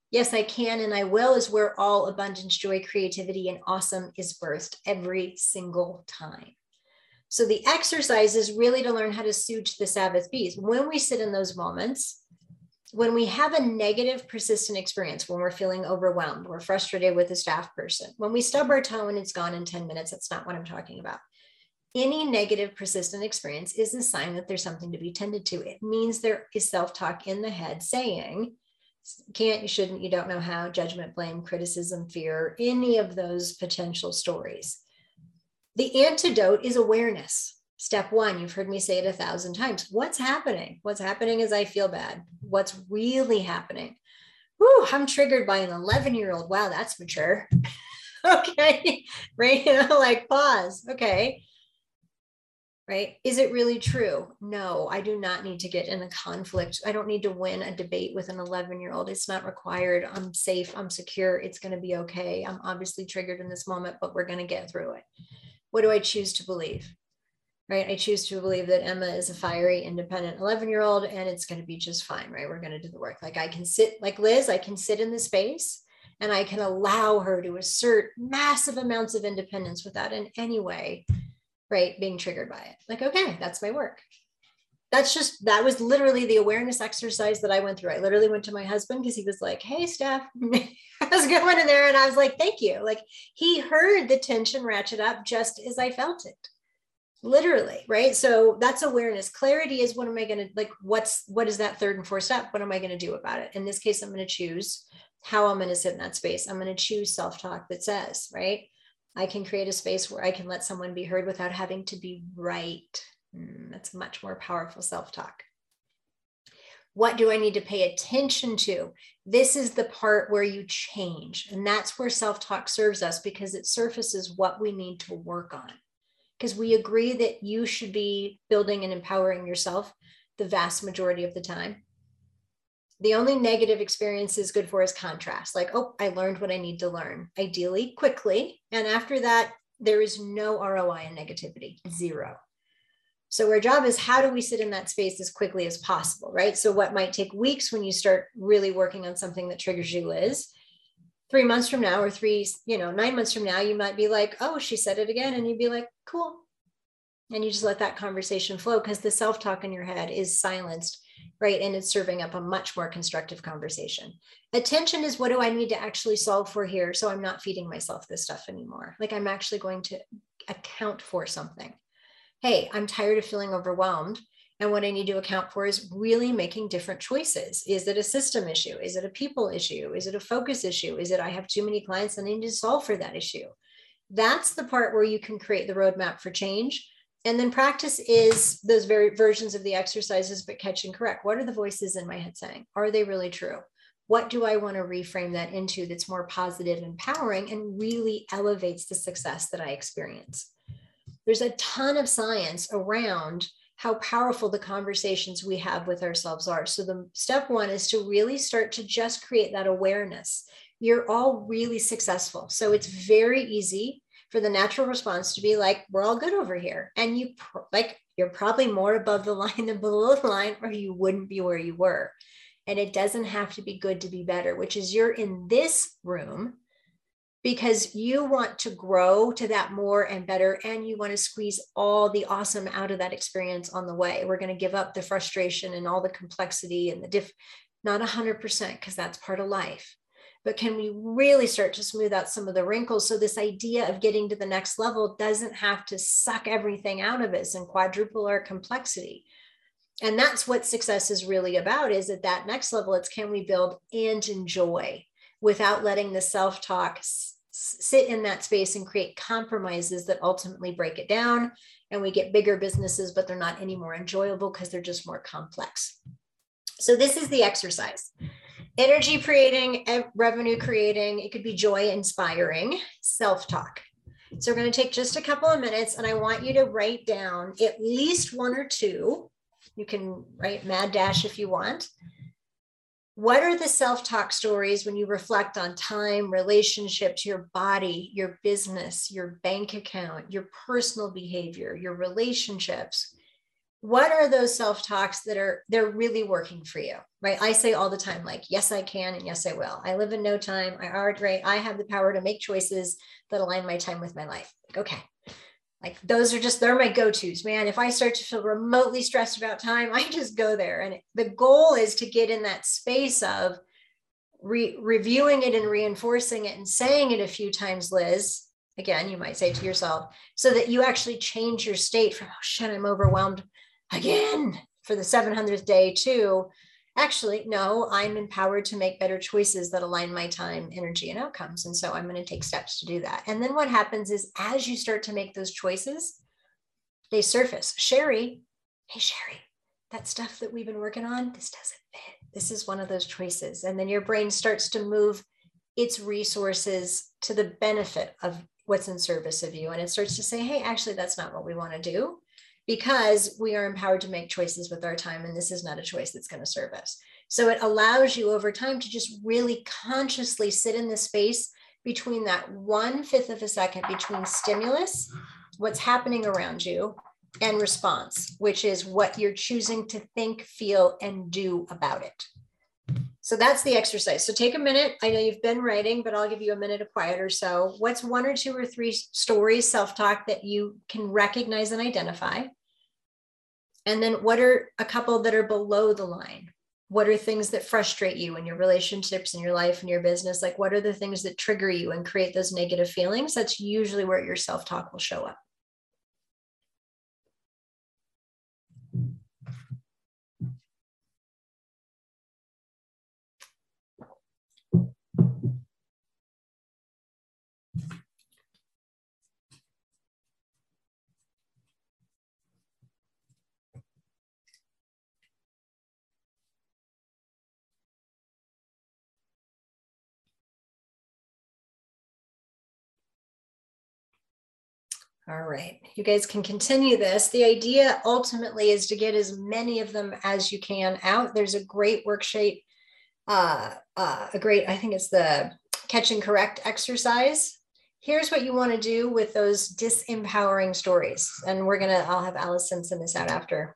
Yes, I can and I will is where all abundance, joy, creativity, and awesome is birthed every single time. So the exercise is really to learn how to soothe the Sabbath bees. When we sit in those moments, when we have a negative, persistent experience, when we're feeling overwhelmed, we're frustrated with a staff person, when we stub our toe and it's gone in 10 minutes, that's not what I'm talking about. Any negative, persistent experience is a sign that there's something to be tended to. It means there is self-talk in the head saying, can't, you shouldn't, you don't know how, judgment, blame, criticism, fear, any of those potential stories. The antidote is awareness. Step one, you've heard me say it 1,000 times. What's happening? What's happening is I feel bad. What's really happening? Whew, I'm triggered by an 11-year-old. Wow, that's mature. Okay, right? Like pause. Okay. Right? Is it really true? No, I do not need to get in a conflict. I don't need to win a debate with an 11-year-old. It's not required. I'm safe. I'm secure. It's going to be okay. I'm obviously triggered in this moment, but we're going to get through it. What do I choose to believe? Right? I choose to believe that Emma is a fiery, independent 11-year-old and it's going to be just fine, right? We're going to do the work. Like I can sit, like Liz, I can sit in the space and I can allow her to assert massive amounts of independence without in any way, right, being triggered by it. Like, okay, that's my work. That was literally the awareness exercise that I went through. I literally went to my husband because he was like, hey, Steph, I was going in there and I was like, thank you. Like he heard the tension ratchet up just as I felt it. Literally, right? So that's awareness. Clarity is what am I going to, like, what is that third and fourth step? What am I going to do about it? In this case, I'm going to choose how I'm going to sit in that space. I'm going to choose self-talk that says, right, I can create a space where I can let someone be heard without having to be right. That's much more powerful self-talk. What do I need to pay attention to? This is the part where you change. And that's where self-talk serves us because it surfaces what we need to work on. Because we agree that you should be building and empowering yourself the vast majority of the time. The only negative experience is good for is contrast. Like, oh, I learned what I need to learn, ideally quickly. And after that, there is no ROI in negativity, zero. So our job is how do we sit in that space as quickly as possible, right? So what might take weeks when you start really working on something that triggers you, Liz, 3 months from now or 9 months from now, you might be like, oh, she said it again. And you'd be like, cool. And you just let that conversation flow because the self-talk in your head is silenced, right? And it's serving up a much more constructive conversation. Attention is what do I need to actually solve for here? So I'm not feeding myself this stuff anymore. Like I'm actually going to account for something. Hey, I'm tired of feeling overwhelmed. And what I need to account for is really making different choices. Is it a system issue? Is it a people issue? Is it a focus issue? Is it I have too many clients and I need to solve for that issue? That's the part where you can create the roadmap for change. And then practice is those very versions of the exercises, but catch and correct. What are the voices in my head saying? Are they really true? What do I want to reframe that into that's more positive, empowering, and really elevates the success that I experience? There's a ton of science around how powerful the conversations we have with ourselves are. So the step one is to really start to just create that awareness. You're all really successful. So it's very easy for the natural response to be like, we're all good over here. And you're probably more above the line than below the line, or you wouldn't be where you were. And it doesn't have to be good to be better, which is you're in this room because you want to grow to that more and better, and you want to squeeze all the awesome out of that experience on the way. We're going to give up the frustration and all the complexity and not 100%, because that's part of life. But can we really start to smooth out some of the wrinkles so this idea of getting to the next level doesn't have to suck everything out of us and quadruple our complexity? And that's what success is really about, is at that next level, it's can we build and enjoy without letting the self-talk sit in that space and create compromises that ultimately break it down. And we get bigger businesses, but they're not any more enjoyable because they're just more complex. So this is the exercise. Energy creating, revenue creating, it could be joy inspiring, self-talk. So we're going to take just a couple of minutes and I want you to write down at least one or two. You can write mad dash if you want. What are the self-talk stories when you reflect on time, relationships, your body, your business, your bank account, your personal behavior, your relationships? what are those self-talks that they're really working for you, right? I say all the time, like, yes, I can. And yes, I will. I live in no time. I are great. I have the power to make choices that align my time with my life. Like, okay. Like those are they're my go-tos, man. If I start to feel remotely stressed about time, I just go there. And the goal is to get in that space of reviewing it and reinforcing it and saying it a few times, Liz. Again, you might say to yourself, so that you actually change your state from, oh shit, I'm overwhelmed again for the 700th day to actually, no, I'm empowered to make better choices that align my time, energy, and outcomes. And so I'm going to take steps to do that. And then what happens is as you start to make those choices, they surface. Sherry, hey, Sherry, that stuff that we've been working on, this doesn't fit. This is one of those choices. And then your brain starts to move its resources to the benefit of what's in service of you. And it starts to say, hey, actually, that's not what we want to do, because we are empowered to make choices with our time. And this is not a choice that's going to serve us. So it allows you over time to just really consciously sit in the space between that 1/5 of a second between stimulus, what's happening around you, and response, which is what you're choosing to think, feel, and do about it. So that's the exercise. So take a minute. I know you've been writing, but I'll give you a minute of quiet or so. What's 1 or 2 or 3 stories, self-talk, that you can recognize and identify? And then what are a couple that are below the line? What are things that frustrate you in your relationships, in your life, in your business? Like, what are the things that trigger you and create those negative feelings? That's usually where your self-talk will show up. All right, you guys can continue this. The idea ultimately is to get as many of them as you can out. There's a great worksheet, I think it's the catch and correct exercise. Here's what you want to do with those disempowering stories. And I'll have Allison send this out after.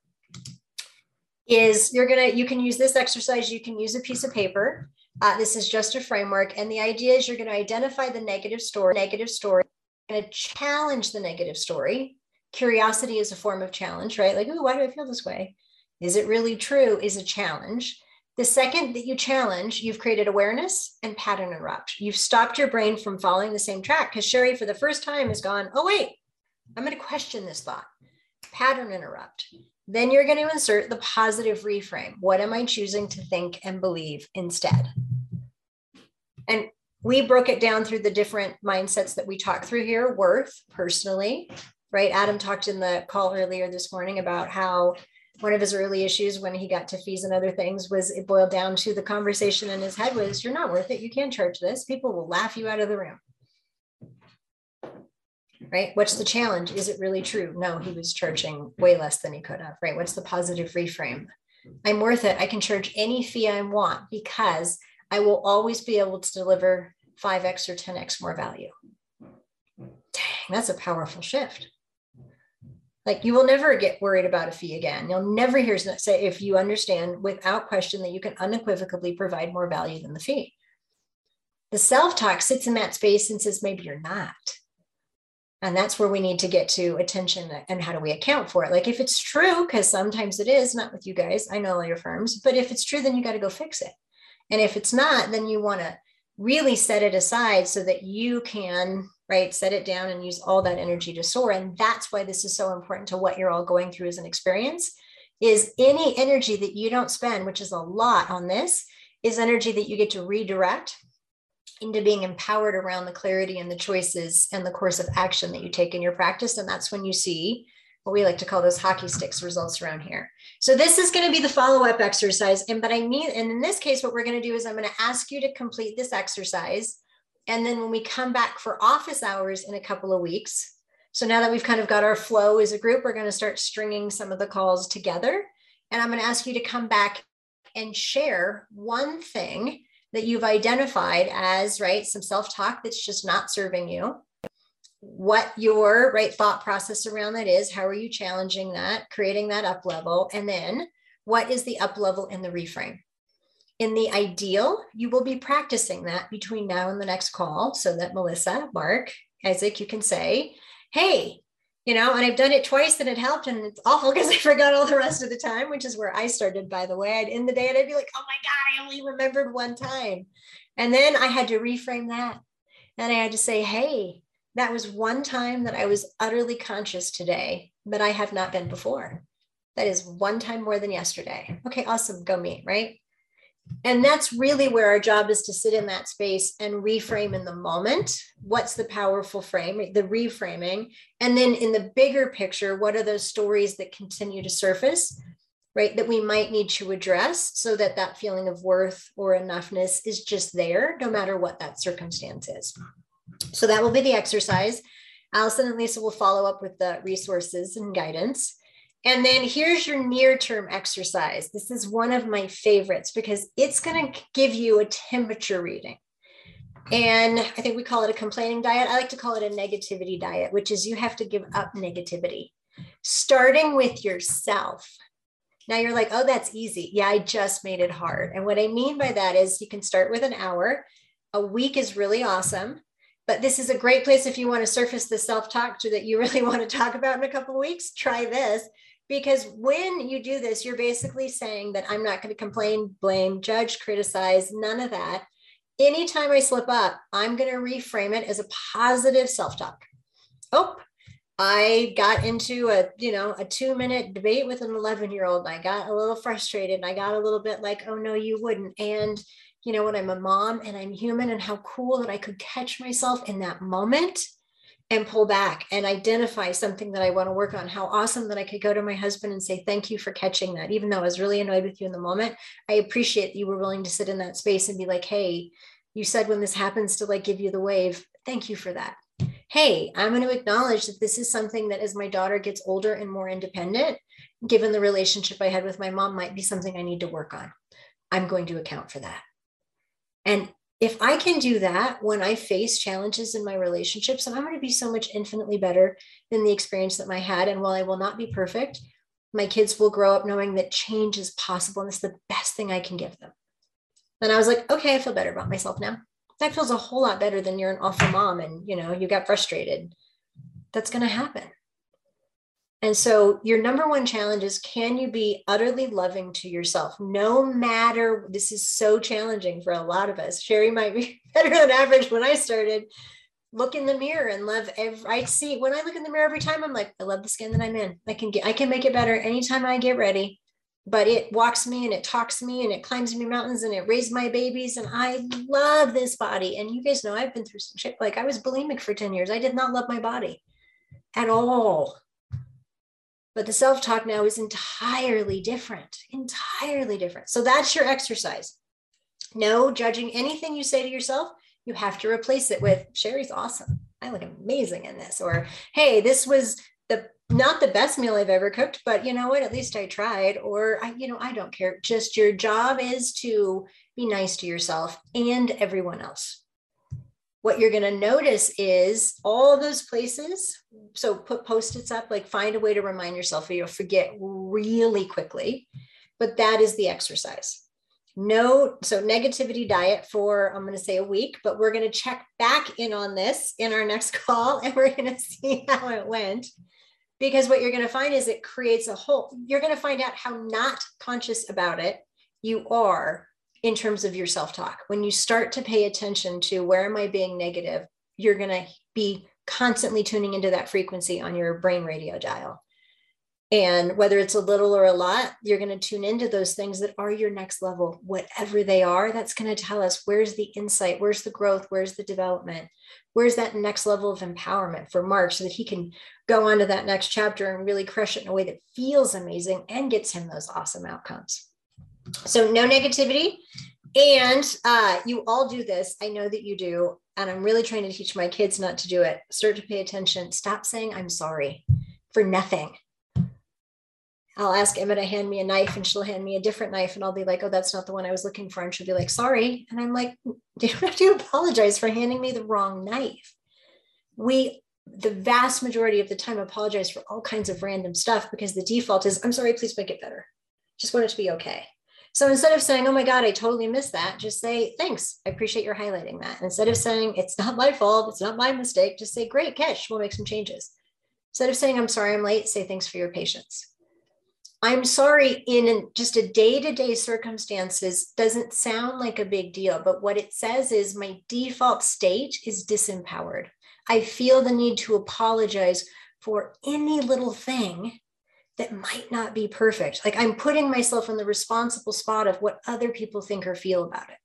You can use this exercise. You can use a piece of paper. This is just a framework. And the idea is you're going to identify the negative story, going to challenge the negative story. Curiosity is a form of challenge, right? Like, oh, why do I feel this way? Is it really true? Is a challenge. The second that you challenge, you've created awareness and pattern interrupt. You've stopped your brain from following the same track, because Sherry, for the first time, has gone, oh, wait, I'm going to question this thought. Pattern interrupt. Then you're going to insert the positive reframe. What am I choosing to think and believe instead? And we broke it down through the different mindsets that we talked through here. Worth, personally, right? Adam talked in the call earlier this morning about how one of his early issues when he got to fees and other things was it boiled down to the conversation in his head was, you're not worth it. You can't charge this. People will laugh you out of the room. Right? What's the challenge? Is it really true? No, he was charging way less than he could have, right? What's the positive reframe? I'm worth it. I can charge any fee I want because I will always be able to deliver 5x or 10x more value. Dang, that's a powerful shift. Like, you will never get worried about a fee again. You'll never hear say, if you understand without question that you can unequivocally provide more value than the fee. The self-talk sits in that space and says, maybe you're not. And that's where we need to get to attention. And how do we account for it? Like, if it's true, because sometimes it is, not with you guys, I know all your firms, but if it's true, then you got to go fix it. And if it's not, then you want to really set it aside so that you can, right, set it down and use all that energy to soar. And that's why this is so important to what you're all going through as an experience, is any energy that you don't spend, which is a lot on this, is energy that you get to redirect into being empowered around the clarity and the choices and the course of action that you take in your practice. And that's when you see what we like to call those hockey sticks results around here. So this is going to be the follow-up exercise. And in this case, what we're going to do is I'm going to ask you to complete this exercise. And then when we come back for office hours in a couple of weeks, so now that we've kind of got our flow as a group, we're going to start stringing some of the calls together. And I'm going to ask you to come back and share one thing that you've identified as, right, some self-talk that's just not serving you. what your right thought process around that is. How are you challenging that, creating that up level? And then what is the up level in the reframe? In the ideal, you will be practicing that between now and the next call so that Melissa, Mark, Isaac, you can say, hey, and I've done it twice and it helped, and it's awful because I forgot all the rest of the time, which is where I started, by the way. I'd end the day and I'd be like, oh my God, I only remembered one time. And then I had to reframe that. And I had to say, hey, that was one time that I was utterly conscious today, but I have not been before. That is one time more than yesterday. Okay, awesome. Go me, right? And that's really where our job is, to sit in that space and reframe in the moment. What's the powerful frame, the reframing? And then in the bigger picture, what are those stories that continue to surface, right, that we might need to address so that that feeling of worth or enoughness is just there, no matter what that circumstance is. So that will be the exercise. Allison and Lisa will follow up with the resources and guidance. And then here's your near-term exercise. This is one of my favorites because it's going to give you a temperature reading. And I think we call it a complaining diet. I like to call it a negativity diet, which is you have to give up negativity, starting with yourself. Now you're like, oh, that's easy. Yeah, I just made it hard. And what I mean by that is you can start with an hour. A week is really awesome. But this is a great place if you want to surface the self-talk that you really want to talk about in a couple of weeks. Try this. Because when you do this, you're basically saying that I'm not going to complain, blame, judge, criticize, none of that. Anytime I slip up, I'm going to reframe it as a positive self-talk. Oh, I got into a 2-minute debate with an 11-year-old. I got a little frustrated and I got a little bit like, oh no, you wouldn't. And you know what, I'm a mom and I'm human, and how cool that I could catch myself in that moment and pull back and identify something that I want to work on. How awesome that I could go to my husband and say, thank you for catching that. Even though I was really annoyed with you in the moment, I appreciate that you were willing to sit in that space and be like, hey, you said when this happens to like give you the wave. Thank you for that. Hey, I'm going to acknowledge that this is something that as my daughter gets older and more independent, given the relationship I had with my mom, might be something I need to work on. I'm going to account for that. And if I can do that when I face challenges in my relationships, then I'm going to be so much infinitely better than the experience that I had. And while I will not be perfect, my kids will grow up knowing that change is possible. And it's the best thing I can give them. And I was like, okay, I feel better about myself now. That feels a whole lot better than you're an awful mom and, you got frustrated. That's going to happen. And so your number one challenge is, can you be utterly loving to yourself? No matter, this is so challenging for a lot of us. Sherry might be better than average. When I started, look in the mirror and love I see, when I look in the mirror every time, I'm like, I love the skin that I'm in. I can make it better anytime I get ready, but it walks me and it talks me and it climbs me mountains and it raised my babies. And I love this body. And you guys know, I've been through some shit. Like I was bulimic for 10 years. I did not love my body at all. But the self-talk now is entirely different. So that's your exercise. No judging anything you say to yourself. You have to replace it with, Sherry's awesome. I look amazing in this. Or, hey, this was not the best meal I've ever cooked, but you know what? At least I tried. Or, I don't care. Just your job is to be nice to yourself and everyone else. What you're going to notice is all those places. So put Post-its up, like find a way to remind yourself, or you'll forget really quickly, but that is the exercise. So negativity diet for, I'm going to say a week, but we're going to check back in on this in our next call and we're going to see how it went. Because what you're going to find is it creates you're going to find out how not conscious about it you are in terms of your self-talk. When you start to pay attention to where am I being negative, you're going to be constantly tuning into that frequency on your brain radio dial. And whether it's a little or a lot, you're going to tune into those things that are your next level, whatever they are. That's going to tell us where's the insight, where's the growth, where's the development, where's that next level of empowerment for Mark so that he can go on to that next chapter and really crush it in a way that feels amazing and gets him those awesome outcomes. So no negativity. And you all do this. I know that you do. And I'm really trying to teach my kids not to do it. Start to pay attention. Stop saying I'm sorry for nothing. I'll ask Emma to hand me a knife and she'll hand me a different knife. And I'll be like, oh, that's not the one I was looking for. And she'll be like, sorry. And I'm like, you don't have to apologize for handing me the wrong knife. We the vast majority of the time apologize for all kinds of random stuff because the default is, I'm sorry, please make it better. Just want it to be okay. So instead of saying, oh my God, I totally missed that, just say, thanks. I appreciate your highlighting that. Instead of saying, it's not my fault, it's not my mistake, just say, great catch, we'll make some changes. Instead of saying, I'm sorry, I'm late, say, thanks for your patience. I'm sorry in just a day-to-day circumstances doesn't sound like a big deal, but what it says is my default state is disempowered. I feel the need to apologize for any little thing that might not be perfect. Like I'm putting myself in the responsible spot of what other people think or feel about it.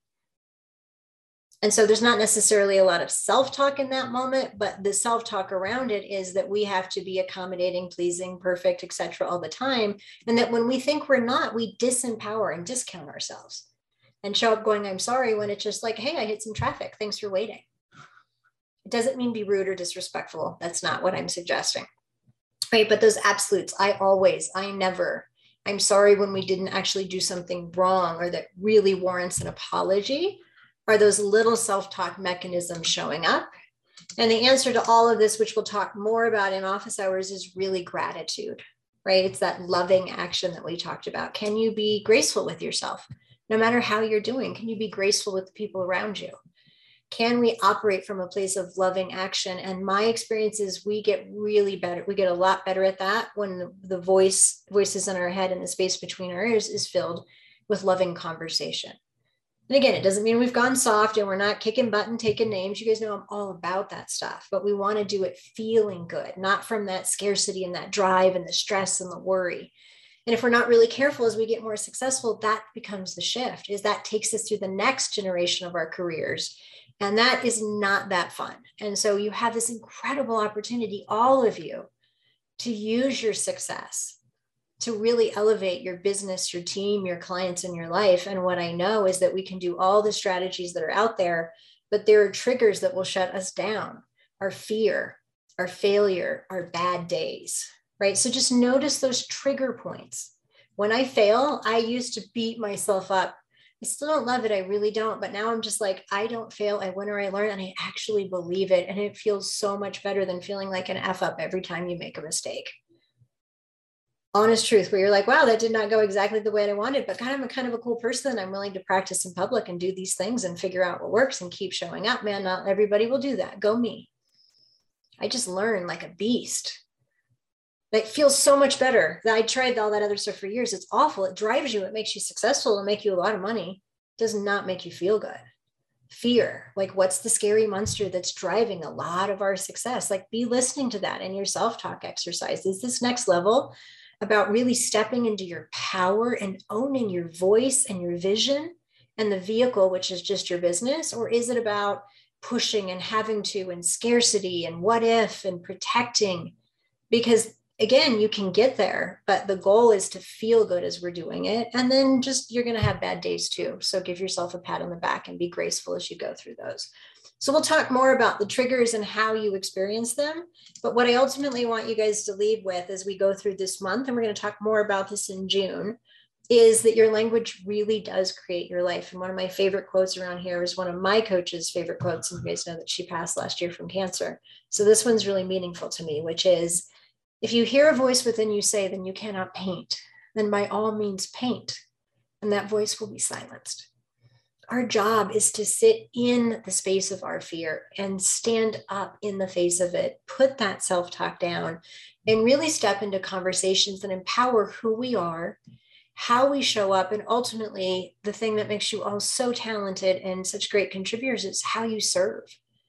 And so there's not necessarily a lot of self-talk in that moment, but the self-talk around it is that we have to be accommodating, pleasing, perfect, etc. all the time. And that when we think we're not, we disempower and discount ourselves and show up going, I'm sorry, when it's just like, hey, I hit some traffic. Thanks for waiting. It doesn't mean be rude or disrespectful. That's not what I'm suggesting. Right, but those absolutes, I always, I never, I'm sorry when we didn't actually do something wrong or that really warrants an apology, are those little self-talk mechanisms showing up. And the answer to all of this, which we'll talk more about in office hours, is really gratitude, right? It's that loving action that we talked about. Can you be graceful with yourself? No matter how you're doing, can you be graceful with the people around you? Can we operate from a place of loving action? And my experience is we get really better. We get a lot better at that when the voices in our head and the space between our ears is filled with loving conversation. And again, it doesn't mean we've gone soft and we're not kicking butt and taking names. You guys know I'm all about that stuff, but we want to do it feeling good, not from that scarcity and that drive and the stress and the worry. And if we're not really careful as we get more successful, that becomes the shift, is that takes us through the next generation of our careers. And that is not that fun. And so you have this incredible opportunity, all of you, to use your success to really elevate your business, your team, your clients, and your life. And what I know is that we can do all the strategies that are out there, but there are triggers that will shut us down. Our fear, our failure, our bad days, right? So just notice those trigger points. When I fail, I used to beat myself up. I still don't love it. I really don't. But now I'm just like, I don't fail. I win or I learn. And I actually believe it. And it feels so much better than feeling like an F up every time you make a mistake. Honest truth, where you're like, wow, that did not go exactly the way I wanted, but God, I'm a kind of a cool person. I'm willing to practice in public and do these things and figure out what works and keep showing up. Man, not everybody will do that. Go me. I just learn like a beast. It feels so much better. I tried all that other stuff for years. It's awful. It drives you. It makes you successful. It'll make you a lot of money. It does not make you feel good. Fear, like what's the scary monster that's driving a lot of our success? Like be listening to that in your self-talk exercise. Is this next level about really stepping into your power and owning your voice and your vision and the vehicle, which is just your business? Or is it about pushing and having to and scarcity and what if and protecting? Because again, you can get there, but the goal is to feel good as we're doing it. And then just, you're going to have bad days too. So give yourself a pat on the back and be graceful as you go through those. So we'll talk more about the triggers and how you experience them. But what I ultimately want you guys to leave with as we go through this month, and we're going to talk more about this in June, is that your language really does create your life. And one of my favorite quotes around here is one of my coach's favorite quotes. And you guys know that she passed last year from cancer. So this one's really meaningful to me, which is, if you hear a voice within you say, then you cannot paint, then by all means paint, and that voice will be silenced. Our job is to sit in the space of our fear and stand up in the face of it, put that self-talk down, and really step into conversations that empower who we are, how we show up, and ultimately the thing that makes you all so talented and such great contributors is how you serve.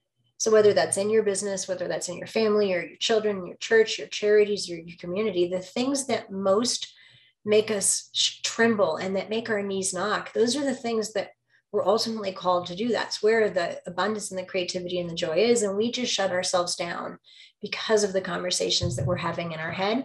So whether that's in your business, whether that's in your family or your children, your church, your charities, your community, the things that most make us tremble and that make our knees knock, those are the things that we're ultimately called to do. That's where the abundance and the creativity and the joy is. And we just shut ourselves down because of the conversations that we're having in our head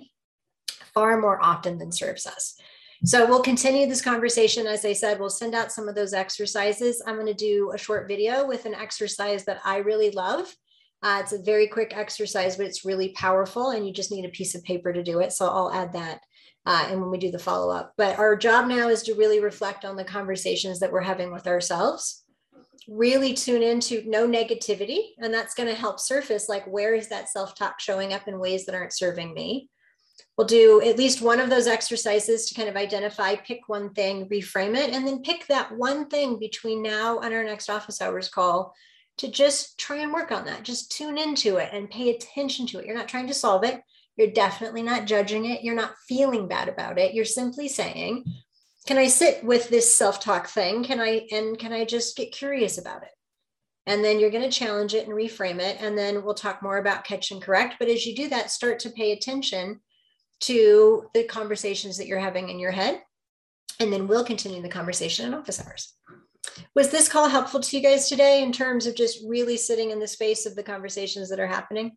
far more often than serves us. So we'll continue this conversation. As I said, we'll send out some of those exercises. I'm going to do a short video with an exercise that I really love. It's a very quick exercise, but it's really powerful and you just need a piece of paper to do it. So I'll add that and when we do the follow-up. But our job now is to really reflect on the conversations that we're having with ourselves really tune into no negativity. And that's going to help surface, like, where is that self-talk showing up in ways that aren't serving me? We'll do at least one of those exercises to kind of identify, pick one thing, reframe it, and then pick that one thing between now and our next office hours call to just try and work on that. Just tune into it and pay attention to it. You're not trying to solve it. You're definitely not judging it. You're not feeling bad about it. You're simply saying, can I sit with this self-talk thing? Can I just get curious about it? And then you're going to challenge it and reframe it. And then we'll talk more about catch and correct. But as you do that, start to pay attention to the conversations that you're having in your head. And then we'll continue the conversation in office hours. Was this call helpful to you guys today in terms of just really sitting in the space of the conversations that are happening?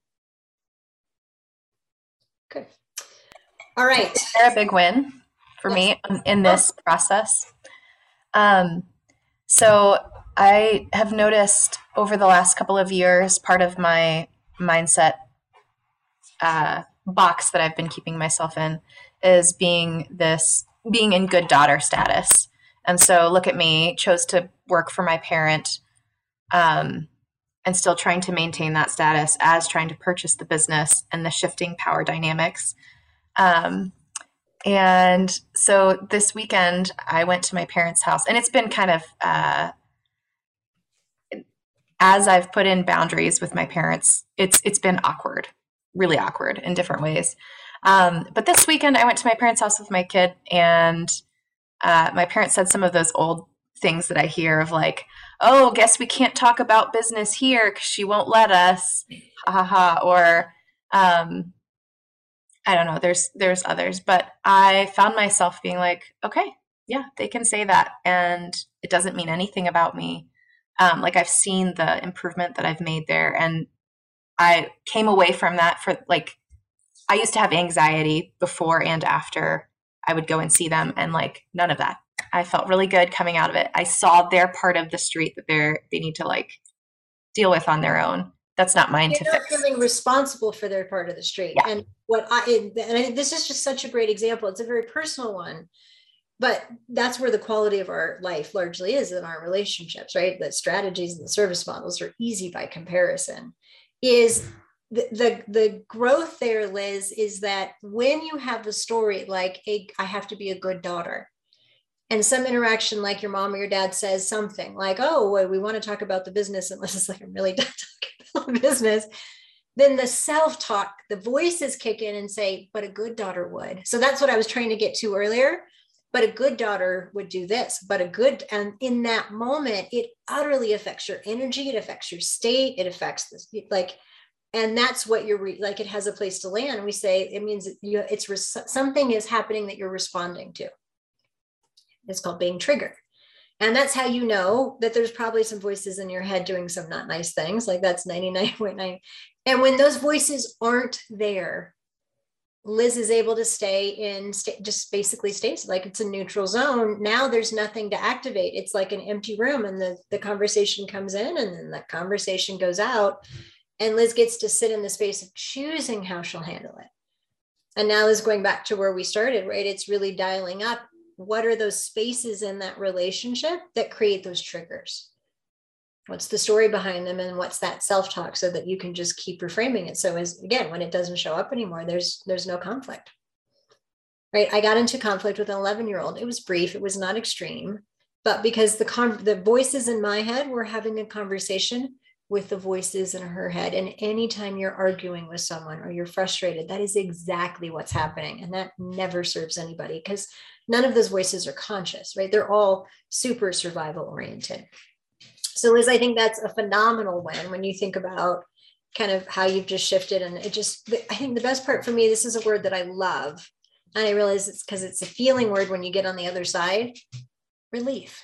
Good. All right. They're a big win for me in this process. So I have noticed over the last couple of years, part of my mindset box that I've been keeping myself in is being in good daughter status. And so look at me, chose to work for my parent, and still trying to maintain that status as trying to purchase the business and the shifting power dynamics. And so this weekend I went to my parents' house, and it's been kind of, as I've put in boundaries with my parents, it's been awkward, really awkward in different ways. But this weekend I went to my parents' house with my kid, and my parents said some of those old things that I hear of like, oh, guess we can't talk about business here because she won't let us, ha ha ha, or I don't know, there's others, but I found myself being like, okay, yeah, they can say that, and it doesn't mean anything about me. Like, I've seen the improvement that I've made there, and I came away from that for, like, I used to have anxiety before and after I would go and see them, and like none of that. I felt really good coming out of it. I saw their part of the street that they need to like deal with on their own. That's not mine to fix. You're feeling responsible for their part of the street. Yeah. And this is just such a great example. It's a very personal one, but that's where the quality of our life largely is in our relationships, right? The strategies and the service models are easy by comparison. Is the growth there, Liz, is that when you have the story like, I have to be a good daughter, and some interaction like your mom or your dad says something like, oh, well, we want to talk about the business, and Liz is like, I'm really done talking about business. Then the self-talk, the voices kick in and say, but a good daughter would. So that's what I was trying to get to earlier. But a good daughter would do this, and in that moment, it utterly affects your energy. It affects your state. It affects this, like, and that's what you're like, it has a place to land. We say it means something is happening that you're responding to. It's called being triggered. And that's how you know that there's probably some voices in your head doing some not nice things. Like, that's 99.9. And when those voices aren't there, Liz is able to just basically stays like it's a neutral zone. Now there's nothing to activate. It's like an empty room, and the conversation comes in, and then that conversation goes out. And Liz gets to sit in the space of choosing how she'll handle it. And now Liz, going back to where we started, right? It's really dialing up, what are those spaces in that relationship that create those triggers? What's the story behind them, and what's that self-talk, so that you can just keep reframing it. So again, when it doesn't show up anymore, there's no conflict, right? I got into conflict with an 11-year-old. It was brief. It was not extreme, but because the voices in my head were having a conversation with the voices in her head. And anytime you're arguing with someone or you're frustrated, that is exactly what's happening. And that never serves anybody, because none of those voices are conscious, right? They're all super survival oriented. So Liz, I think that's a phenomenal win when you think about kind of how you've just shifted. And I think the best part for me, this is a word that I love. And I realize it's because it's a feeling word when you get on the other side: relief.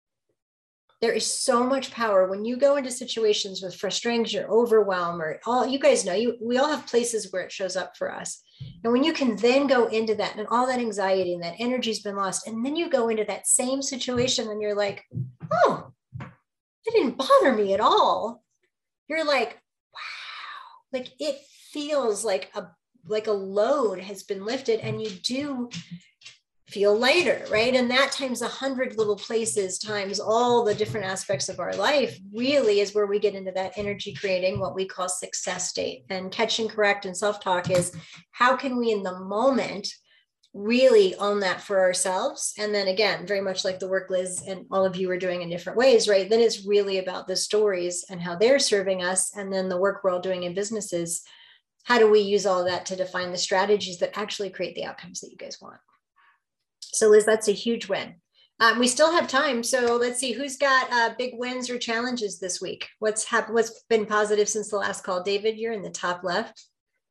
There is so much power when you go into situations with frustration or overwhelm, or all, you guys know, we all have places where it shows up for us. And when you can then go into that, and all that anxiety and that energy's been lost, and then you go into that same situation and you're like, oh, it didn't bother me at all. You're like, wow, like it feels like a load has been lifted, and you do feel lighter, right? And that times 100 little places times all the different aspects of our life really is where we get into that energy creating, what we call success state. And catch and correct and self-talk is how can we in the moment really own that for ourselves. And then again, very much like the work Liz and all of you are doing in different ways, right? Then it's really about the stories and how they're serving us. And then the work we're all doing in businesses, how do we use all of that to define the strategies that actually create the outcomes that you guys want? So Liz, that's a huge win. We still have time. So let's see who's got big wins or challenges this week. What's happened? What's been positive since the last call? David, you're in the top left.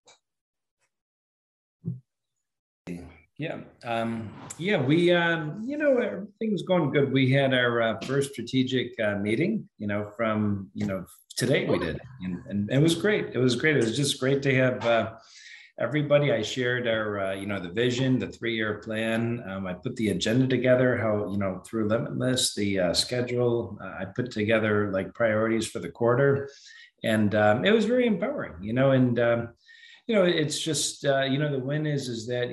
Yeah, we, everything's going good. We had our first strategic meeting, from, today we did, and it was great. It was great. It was just great to have everybody. I shared our, the vision, the 3-year plan. I put the agenda together, how, through Limitless, the schedule, I put together like priorities for the quarter, and it was very empowering, and it's just, the win is that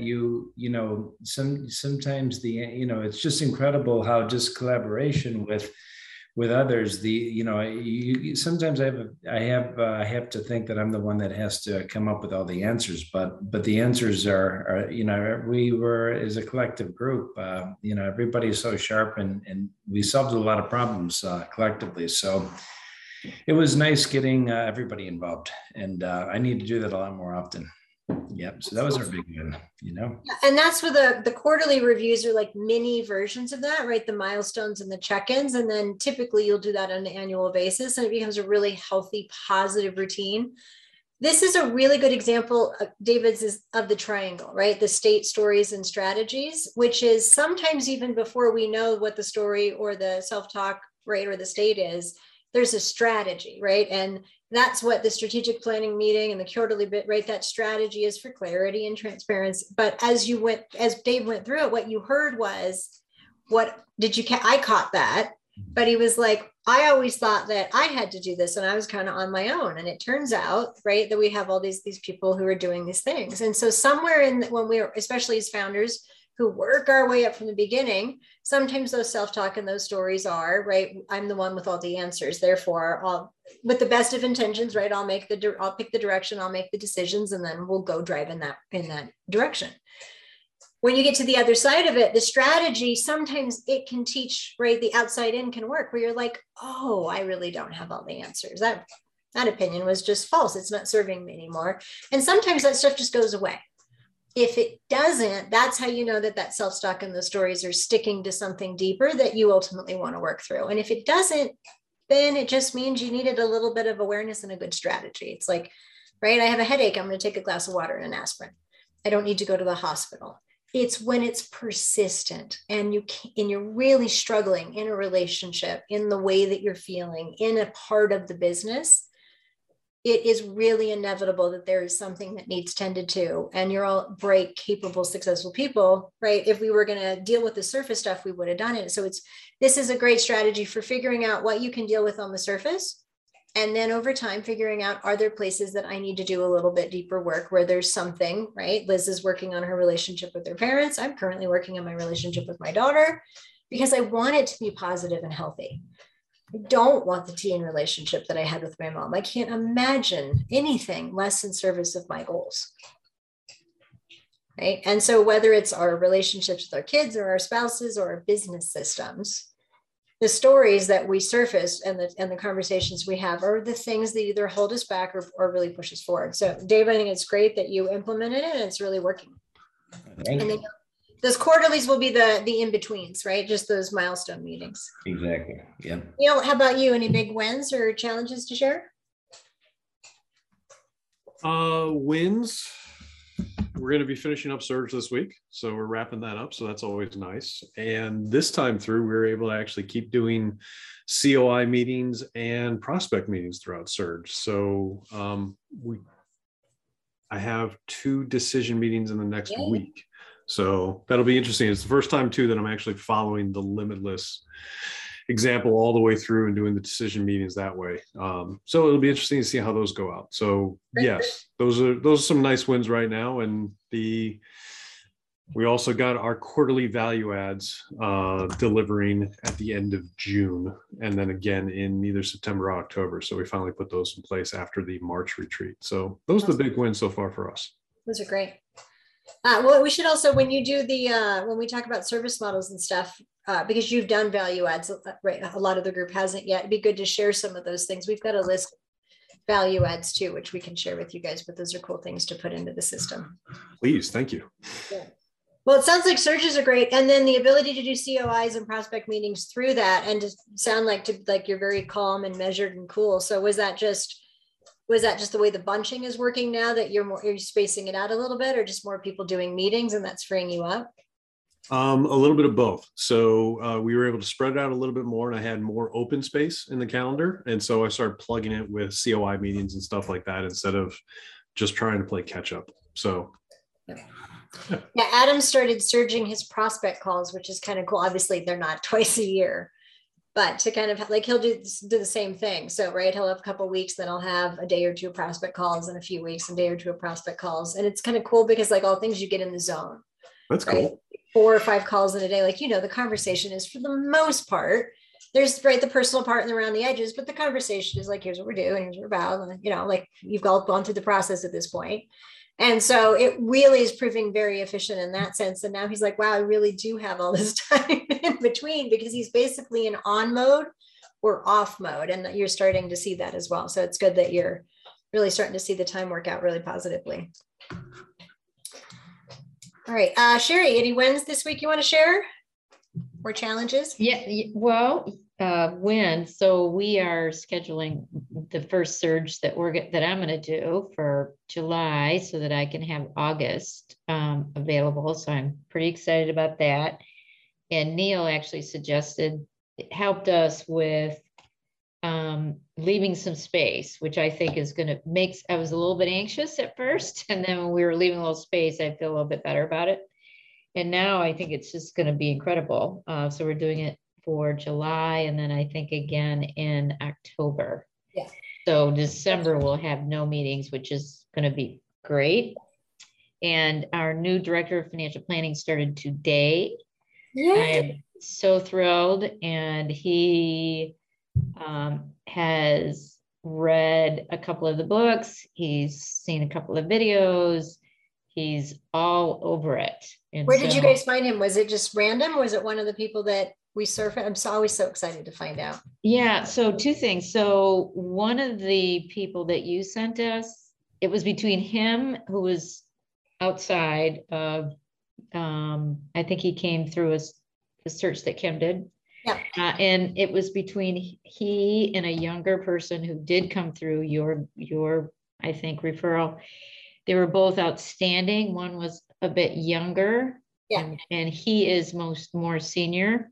sometimes it's just incredible how just collaboration with others, sometimes I have to think that I'm the one that has to come up with all the answers, but the answers are we were as a collective group, everybody's so sharp and we solved a lot of problems collectively. So it was nice getting everybody involved, and I need to do that a lot more often. Yep. So that was our big win, And that's where the quarterly reviews are like mini versions of that, right? The milestones and the check-ins. And then typically you'll do that on an annual basis, and it becomes a really healthy, positive routine. This is a really good example, David's, is of the triangle, right? The state, stories, and strategies, which is sometimes even before we know what the story or the self-talk, right, or the state is, there's a strategy, right? And that's what the strategic planning meeting and the quarterly bit, right? That strategy is for clarity and transparency. But as Dave went through it, what you heard was, I caught that, but he was like, I always thought that I had to do this and I was kind of on my own. And it turns out, right, that we have all these people who are doing these things. And so somewhere when we're, especially as founders, who work our way up from the beginning, sometimes those self-talk and those stories are, right, I'm the one with all the answers. Therefore, with the best of intentions, right, I'll pick the direction, I'll make the decisions, and then we'll go drive in that direction. When you get to the other side of it, the strategy, sometimes it can teach, right, the outside in can work, where you're like, oh, I really don't have all the answers. That opinion was just false. It's not serving me anymore. And sometimes that stuff just goes away. If it doesn't, that's how you know that self-talk and the stories are sticking to something deeper that you ultimately want to work through. And if it doesn't, then it just means you needed a little bit of awareness and a good strategy. It's like, right, I have a headache, I'm going to take a glass of water and an aspirin. I don't need to go to the hospital. It's when it's persistent and you're really struggling in a relationship, in the way that you're feeling, in a part of the business, it is really inevitable that there is something that needs tended to, and you're all bright, capable, successful people, right? If we were going to deal with the surface stuff, we would have done it. So this is a great strategy for figuring out what you can deal with on the surface. And then over time, figuring out, are there places that I need to do a little bit deeper work where there's something, right? Liz is working on her relationship with her parents. I'm currently working on my relationship with my daughter because I want it to be positive and healthy. I don't want the teen relationship that I had with my mom. I can't imagine anything less in service of my goals. Right. And so whether it's our relationships with our kids or our spouses or our business systems, the stories that we surface and the conversations we have are the things that either hold us back or really push us forward. So Dave, I think it's great that you implemented it and it's really working. And then those quarterlies will be the in-betweens, right? Just those milestone meetings. Exactly. Yeah. How about you? Any big wins or challenges to share? Wins. We're going to be finishing up Surge this week. So we're wrapping that up. So that's always nice. And this time through, we were able to actually keep doing COI meetings and prospect meetings throughout Surge. So I have 2 decision meetings in the next week. So that'll be interesting. It's the first time too that I'm actually following the Limitless example all the way through and doing the decision meetings that way. So it'll be interesting to see how those go out. So yes, those are some nice wins right now. And the We also got our quarterly value adds delivering at the end of June, and then again in either September or October. So we finally put those in place after the March retreat. So those are the big wins so far for us. Those are great. Well, we should also, when you do the, when we talk about service models and stuff, because you've done value adds, right? A lot of the group hasn't yet. It'd be good to share some of those things. We've got a list of value adds too, which we can share with you guys, but those are cool things to put into the system. Please, thank you. Yeah. Well, it sounds like surges are great. And then the ability to do COIs and prospect meetings through that and to sound like you're very calm and measured and cool. So was that just the way the bunching is working now, that you're spacing it out a little bit, or just more people doing meetings and that's freeing you up? A little bit of both. So we were able to spread it out a little bit more, and I had more open space in the calendar. And so I started plugging it with COI meetings and stuff like that instead of just trying to play catch up. So yeah, Adam started surging his prospect calls, which is kind of cool. Obviously, they're not twice a year, but to kind of like, he'll do the same thing. So, right, he'll have a couple of weeks, then I'll have a day or two of prospect calls, and a few weeks, a day or two of prospect calls. And it's kind of cool because like all things you get in the zone. That's right? cool. 4 or 5 calls in a day. Like, the conversation is for the most part, there's the personal part and around the edges, but the conversation is like, here's what we're doing, here's what we're about. And, like you've all gone through the process at this point. And so it really is proving very efficient in that sense. And now he's like, wow, I really do have all this time in between, because he's basically in on mode or off mode. And you're starting to see that as well. So it's good that you're really starting to see the time work out really positively. All right, Sherry, any wins this week you want to share, or challenges? Yeah, well, wins. So we are scheduling the first surge that I'm going to do for July, so that I can have August available. So I'm pretty excited about that. And Neil actually helped us with leaving some space, which I think is going to I was a little bit anxious at first. And then when we were leaving a little space, I feel a little bit better about it. And now I think it's just going to be incredible. So we're doing it for July, and then I think again in October. Yeah. So December we'll have no meetings, which is going to be great. And our new director of financial planning started today. Yay. I am so thrilled. And he has read a couple of the books. He's seen a couple of videos. He's all over it. And where did you guys find him? Was it just random? Was it one of the people that we surf? I'm always so excited to find out. Yeah. So 2 things. So one of the people that you sent us, it was between him, who was outside of, I think he came through a search that Kim did. Yeah. And it was between he and a younger person who did come through your, I think, referral. They were both outstanding. One was a bit younger. Yeah. And he is more senior.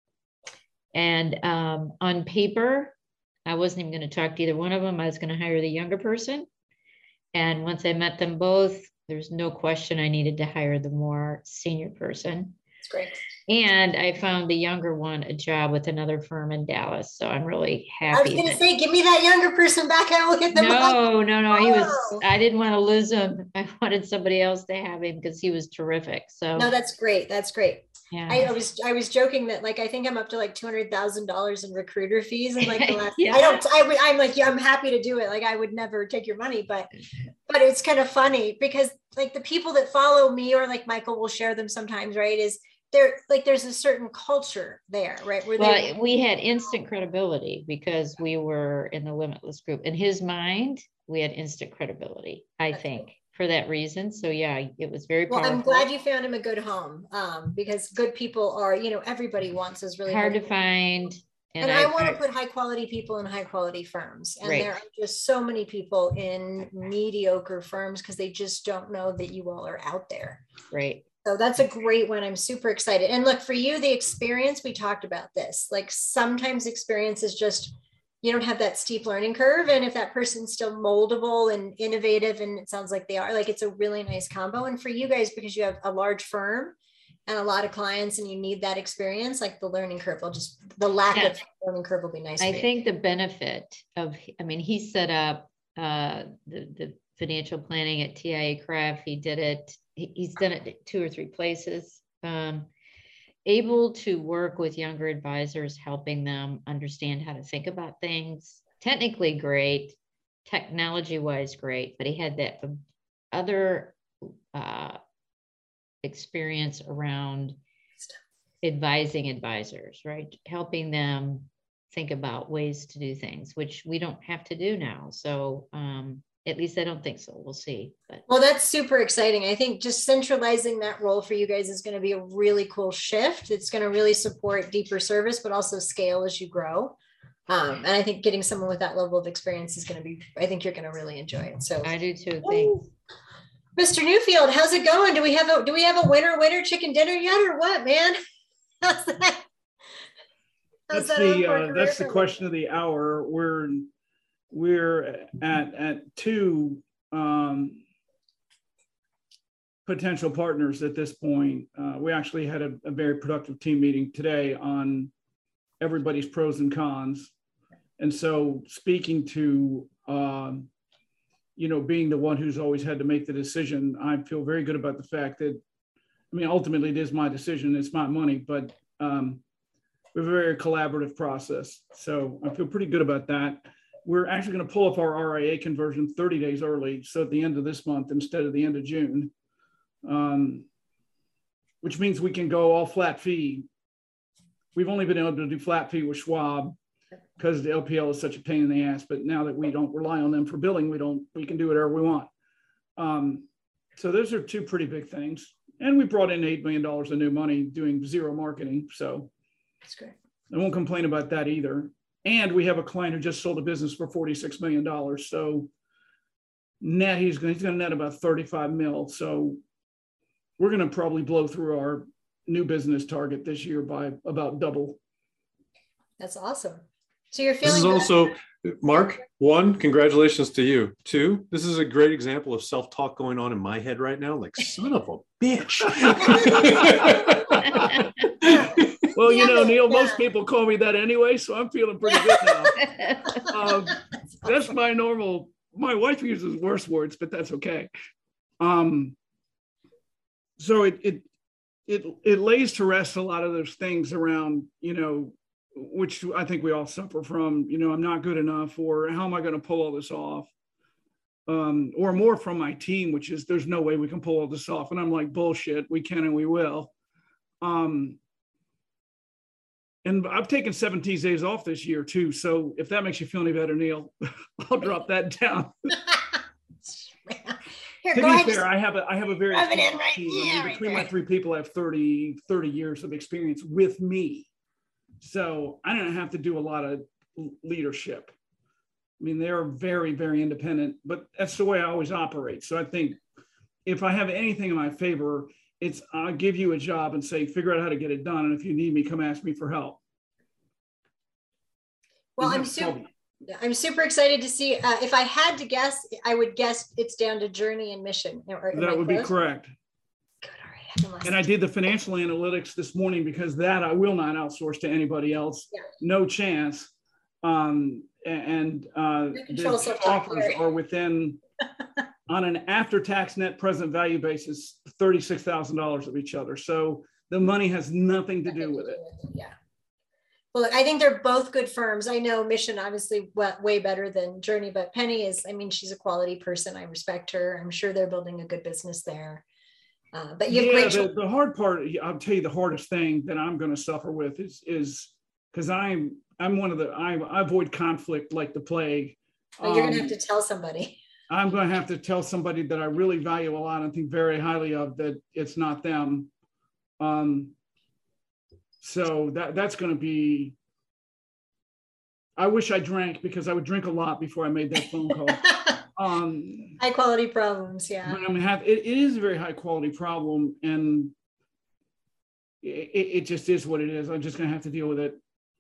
And on paper, I wasn't even going to talk to either one of them. I was going to hire the younger person. And once I met them both, there's no question I needed to hire the more senior person. That's great. And I found the younger one a job with another firm in Dallas. So I'm really happy. I was going to say, give me that younger person back. I will get them. No. I didn't want to lose him. I wanted somebody else to have him because he was terrific. So no, that's great. That's great. Yeah. I was joking that like I think I'm up to like $200,000 in recruiter fees, and like the last Yeah. I'm like, yeah, I'm happy to do it. Like I would never take your money, but it's kind of funny because like the people that follow me, or like Michael will share them sometimes, right? Is there like there's a certain culture there, right? Where we had instant credibility because we were in the Limitless group. In his mind, we had instant credibility, I think. For that reason. So yeah, it was very powerful. I'm glad you found him a good home, because good people are, everybody wants is really hard to find. And I want to put high quality people in high quality firms. And there are just so many people in mediocre firms because they just don't know that you all are out there. Right. So that's a great one. I'm super excited. And look, for you, the experience, we talked about this, like sometimes experience is just, you don't have that steep learning curve. And if that person's still moldable and innovative, and it sounds like they are, like it's a really nice combo. And for you guys, because you have a large firm and a lot of clients and you need that experience, like the learning curve will just, the lack of learning curve will be nice. I think the benefit of, he set up the financial planning at TIAA-CREF. He did it he's done it at 2 or 3 places. Able to work with younger advisors, helping them understand how to think about things. Technically great, technology wise great, but he had that other experience around advising advisors, right? Helping them think about ways to do things, which we don't have to do now. So at least I don't think so. We'll see. But well, that's super exciting. I think just centralizing that role for you guys is going to be a really cool shift. It's going to really support deeper service, but also scale as you grow. And I think getting someone with that level of experience is going to be, I think you're going to really enjoy it. So I do too. Thanks. Mr. Newfield, how's it going? Do we have a winner chicken dinner yet or what, man? How's that? That's the question of the hour. We're at 2 potential partners at this point. We actually had a very productive team meeting today on everybody's pros and cons. And so speaking to, being the one who's always had to make the decision, I feel very good about the fact that, ultimately it is my decision, it's my money, but we have a very collaborative process. So I feel pretty good about that. We're actually going to pull up our RIA conversion 30 days early. So at the end of this month, instead of the end of June, which means we can go all flat fee. We've only been able to do flat fee with Schwab because the LPL is such a pain in the ass. But now that we don't rely on them for billing, we can do whatever we want. So those are 2 pretty big things. And we brought in $8 million of new money doing 0 marketing. So that's great. I won't complain about that either. And we have a client who just sold a business for $46 million. So net, he's going to net about 35 mil. So we're going to probably blow through our new business target this year by about double. That's awesome. So you're feeling this is also, Mark, 1, congratulations to you. 2, this is a great example of self-talk going on in my head right now. Like, son of a bitch. Well, Neil, most people call me that anyway, so I'm feeling pretty good now. That's my normal, my wife uses worse words, but that's okay. So it lays to rest a lot of those things around, which I think we all suffer from, I'm not good enough, or how am I going to pull all this off? Or more from my team, which is there's no way we can pull all this off. And I'm like, bullshit, we can and we will. And I've taken 17 days off this year too. So if that makes you feel any better, Neil, I'll drop that down. Here, to be fair, I have a very right team. Between my 3 people, I have 30 years of experience with me. So I don't have to do a lot of leadership. They're very, very independent, but that's the way I always operate. So I think if I have anything in my favor, it's I'll give you a job and say, figure out how to get it done. And if you need me, come ask me for help. Well, I'm super excited to see. If I had to guess, I would guess it's down to journey and mission. That would be correct. Good, all right. And I did the financial analytics this morning because that I will not outsource to anybody else. Yeah. No chance. The offers are within, on an after-tax net present value basis, $36,000 of each other. So the money has nothing to do with it. Yeah. Well, I think they're both good firms. I know Mission obviously way better than Journey, but Penny is, she's a quality person. I respect her. I'm sure they're building a good business there. But you have great the hard part, I'll tell you the hardest thing that I'm going to suffer with is because I'm one of I avoid conflict like the plague. Well, you're going to have to tell somebody. I'm going to have to tell somebody that I really value a lot and think very highly of that it's not them. So that's going to be, I wish I drank because I would drink a lot before I made that phone call. High quality problems. Yeah. But it is a very high quality problem, and it just is what it is. I'm just going to have to deal with it.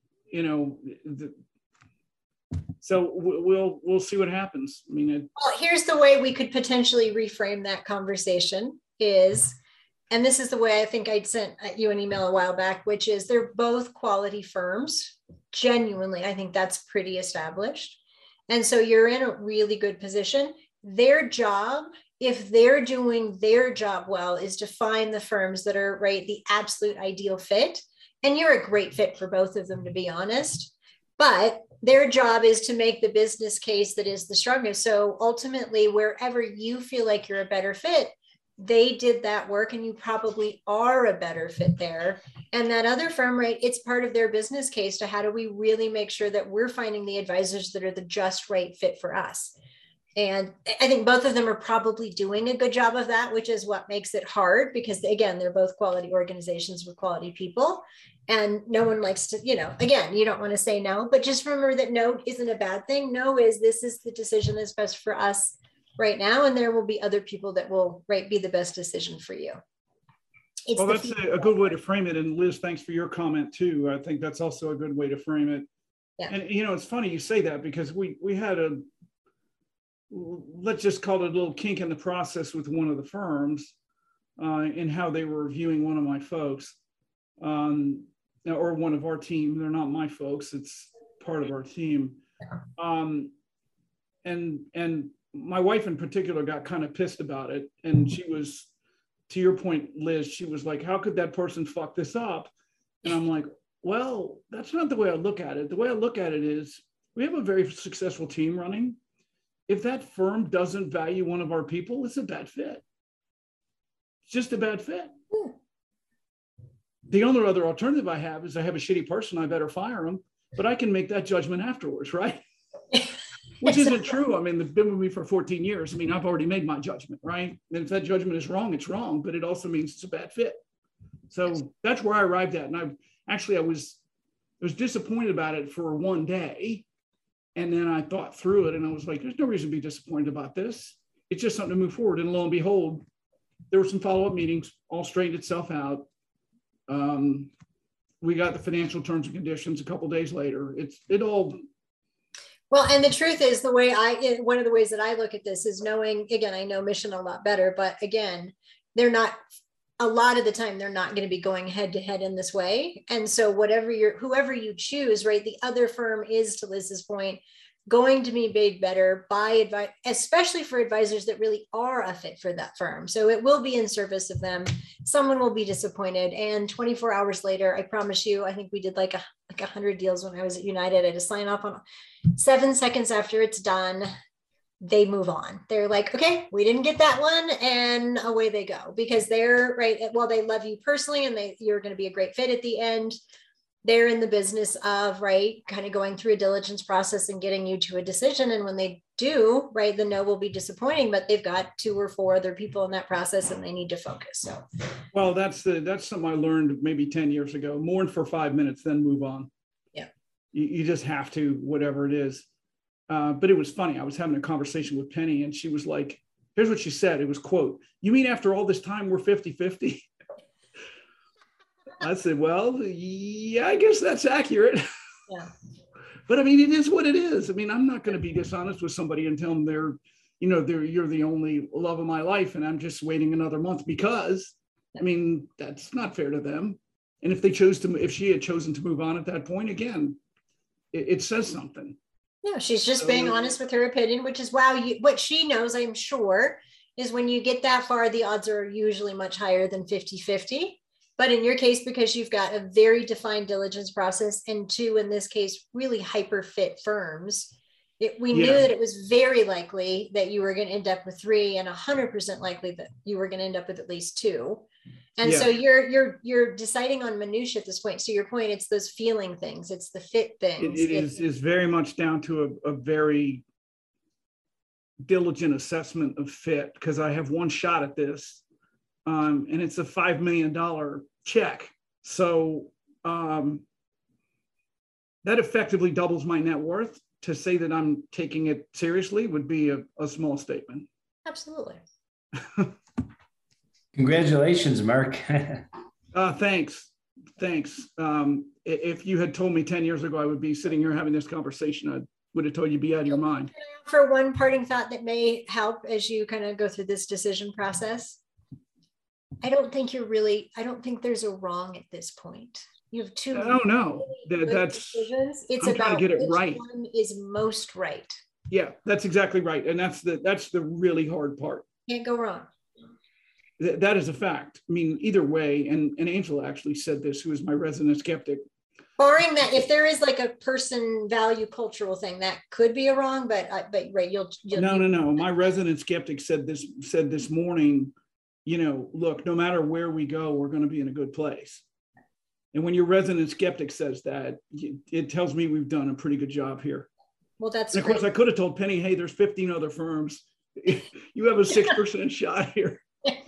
So we'll see what happens. Well, here's the way we could potentially reframe that conversation is, and this is the way I think I'd sent you an email a while back, which is they're both quality firms. Genuinely, I think that's pretty established. And so you're in a really good position. Their job if they're doing their job well, is to find the firms that are, right, the absolute ideal fit. And you're a great fit for both of them, to be honest. But their job is to make the business case that is the strongest. So ultimately, wherever you feel like you're a better fit, they did that work and you probably are a better fit there. And that other firm, right, it's part of their business case to how do we really make sure that we're finding the advisors that are the just right fit for us. And I think both of them are probably doing a good job of that, which is what makes it hard, because again, they're both quality organizations with quality people. And no one likes to, again, you don't want to say no, but just remember that no isn't a bad thing. No is, this is the decision that's best for us right now. And there will be other people that will, right, be the best decision for you. Well, that's a good way to frame it. And Liz, thanks for your comment too. I think that's also a good way to frame it. Yeah. And, it's funny you say that, because we had let's just call it a little kink in the process with one of the firms in how they were reviewing one of my folks or one of our team. They're not my folks, it's part of our team. And my wife in particular got kind of pissed about it. And she was, to your point, Liz, she was like, how could that person fuck this up? And I'm like, well, that's not the way I look at it. The way I look at it is we have a very successful team running. If that firm doesn't value one of our people, it's a bad fit. It's just a bad fit. The only other alternative I have is I have a shitty person, I better fire them, but I can make that judgment afterwards, right? Which isn't true. I mean, they've been with me for 14 years. I mean, I've already made my judgment, right? And if that judgment is wrong, it's wrong, but it also means it's a bad fit. So that's where I arrived at. And I was disappointed about it for one day. And then I thought through it and I was like, there's no reason to be disappointed about this. It's just something to move forward. And lo and behold, there were some follow-up meetings, all straightened itself out. We got the financial terms and conditions a couple of days later. It all. Well, and the truth is, one of the ways that I look at this is knowing, again, I know Mission a lot better, but again, a lot of the time, they're not going to be going head to head in this way. And so whoever you choose, right, the other firm is, to Liz's point, going to be made better by advice, especially for advisors that really are a fit for that firm. So it will be in service of them. Someone will be disappointed. And 24 hours later, I promise you, I think we did like 100 deals when I was at United. I just sign off on 7 seconds after it's done. They move on. They're like, okay, we didn't get that one, and away they go, because they're right. While they love you personally and you're going to be a great fit at the end, they're in the business of, right, kind of going through a diligence process and getting you to a decision. And when they do, right, the no will be disappointing, but they've got 2 or 4 other people in that process and they need to focus. So, well, that's something I learned maybe 10 years ago. Mourn for 5 minutes, then move on. Yeah, you just have to, whatever it is. But it was funny. I was having a conversation with Penny and she was like, here's what she said. It was, quote, "You mean after all this time, we're 50-50? I said, well, yeah, I guess that's accurate. Yeah. But I mean, it is what it is. I mean, I'm not going to be dishonest with somebody and tell them you're the only love of my life. And I'm just waiting another month because, I mean, that's not fair to them. And if she had chosen to move on at that point, again, it says something. Yeah, she's just being honest with her opinion, which is what she knows, I'm sure, is when you get that far, the odds are usually much higher than 50-50. But in your case, because you've got a very defined diligence process and 2, in this case, really hyper fit firms, we knew that it was very likely that you were going to end up with 3 and 100% likely that you were going to end up with at least 2. And so you're deciding on minutia at this point. So your point, it's those feeling things, it's the fit things. It is very much down to a very diligent assessment of fit, because I have one shot at this, and it's a $5 million check. So that effectively doubles my net worth. To say that I'm taking it seriously would be a small statement. Absolutely. Congratulations, Mark. Thanks. If you had told me 10 years ago I would be sitting here having this conversation, I would have told you be out of your mind. For one parting thought that may help as you kind of go through this decision process, I don't think there's a wrong at this point. You have 2. Oh no, that's decisions. It's I'm about trying to get it right. One is most right. Yeah, that's exactly right, and that's the really hard part. Can't go wrong. That is a fact. I mean, either way, and Angela actually said this, who is my resident skeptic. Barring that, if there is like a person value cultural thing, that could be a wrong, but right, you'll No. My resident skeptic said this morning, you know, look, no matter where we go, we're going to be in a good place. And when your resident skeptic says that, it tells me we've done a pretty good job here. Well, that's and of course I could have told Penny, hey, there's 15 other firms. You have a 6% shot here.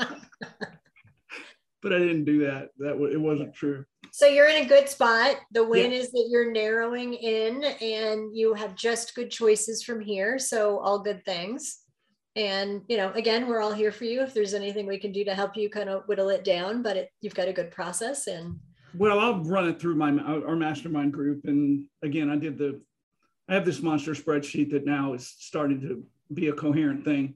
But I didn't do that. It wasn't true. So you're in a good spot. The win is that you're narrowing in and you have just good choices from here. So all good things. And, you know, again, we're all here for you. If there's anything we can do to help you kind of whittle it down, but you've got a good process. And well, I'll run it through our mastermind group. And again, I have this monster spreadsheet that now is starting to be a coherent thing.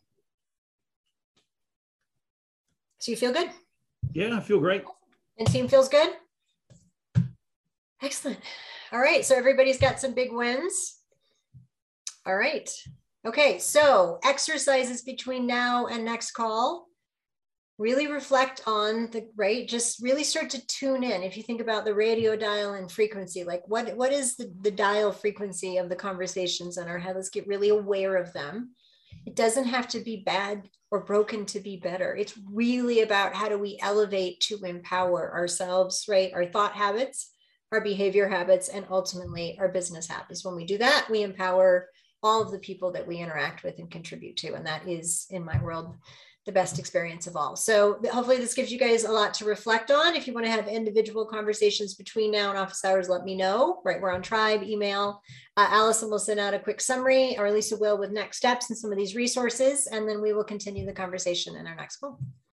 So you feel good? Yeah, I feel great. And team feels good? Excellent. All right. So everybody's got some big wins. All right. Okay. So exercises between now and next call. Really reflect on just really start to tune in. If you think about the radio dial and frequency, like what is the dial frequency of the conversations in our head? Let's get really aware of them. It doesn't have to be bad or broken to be better. It's really about how do we elevate to empower ourselves, right? Our thought habits, our behavior habits, and ultimately our business habits. When we do that, we empower all of the people that we interact with and contribute to. And that is, in my world, the best experience of all. So hopefully this gives you guys a lot to reflect on. If you want to have individual conversations between now and office hours, let me know, right? We're on Tribe, email. Allison will send out a quick summary, or Lisa will, with next steps and some of these resources. And then we will continue the conversation in our next call.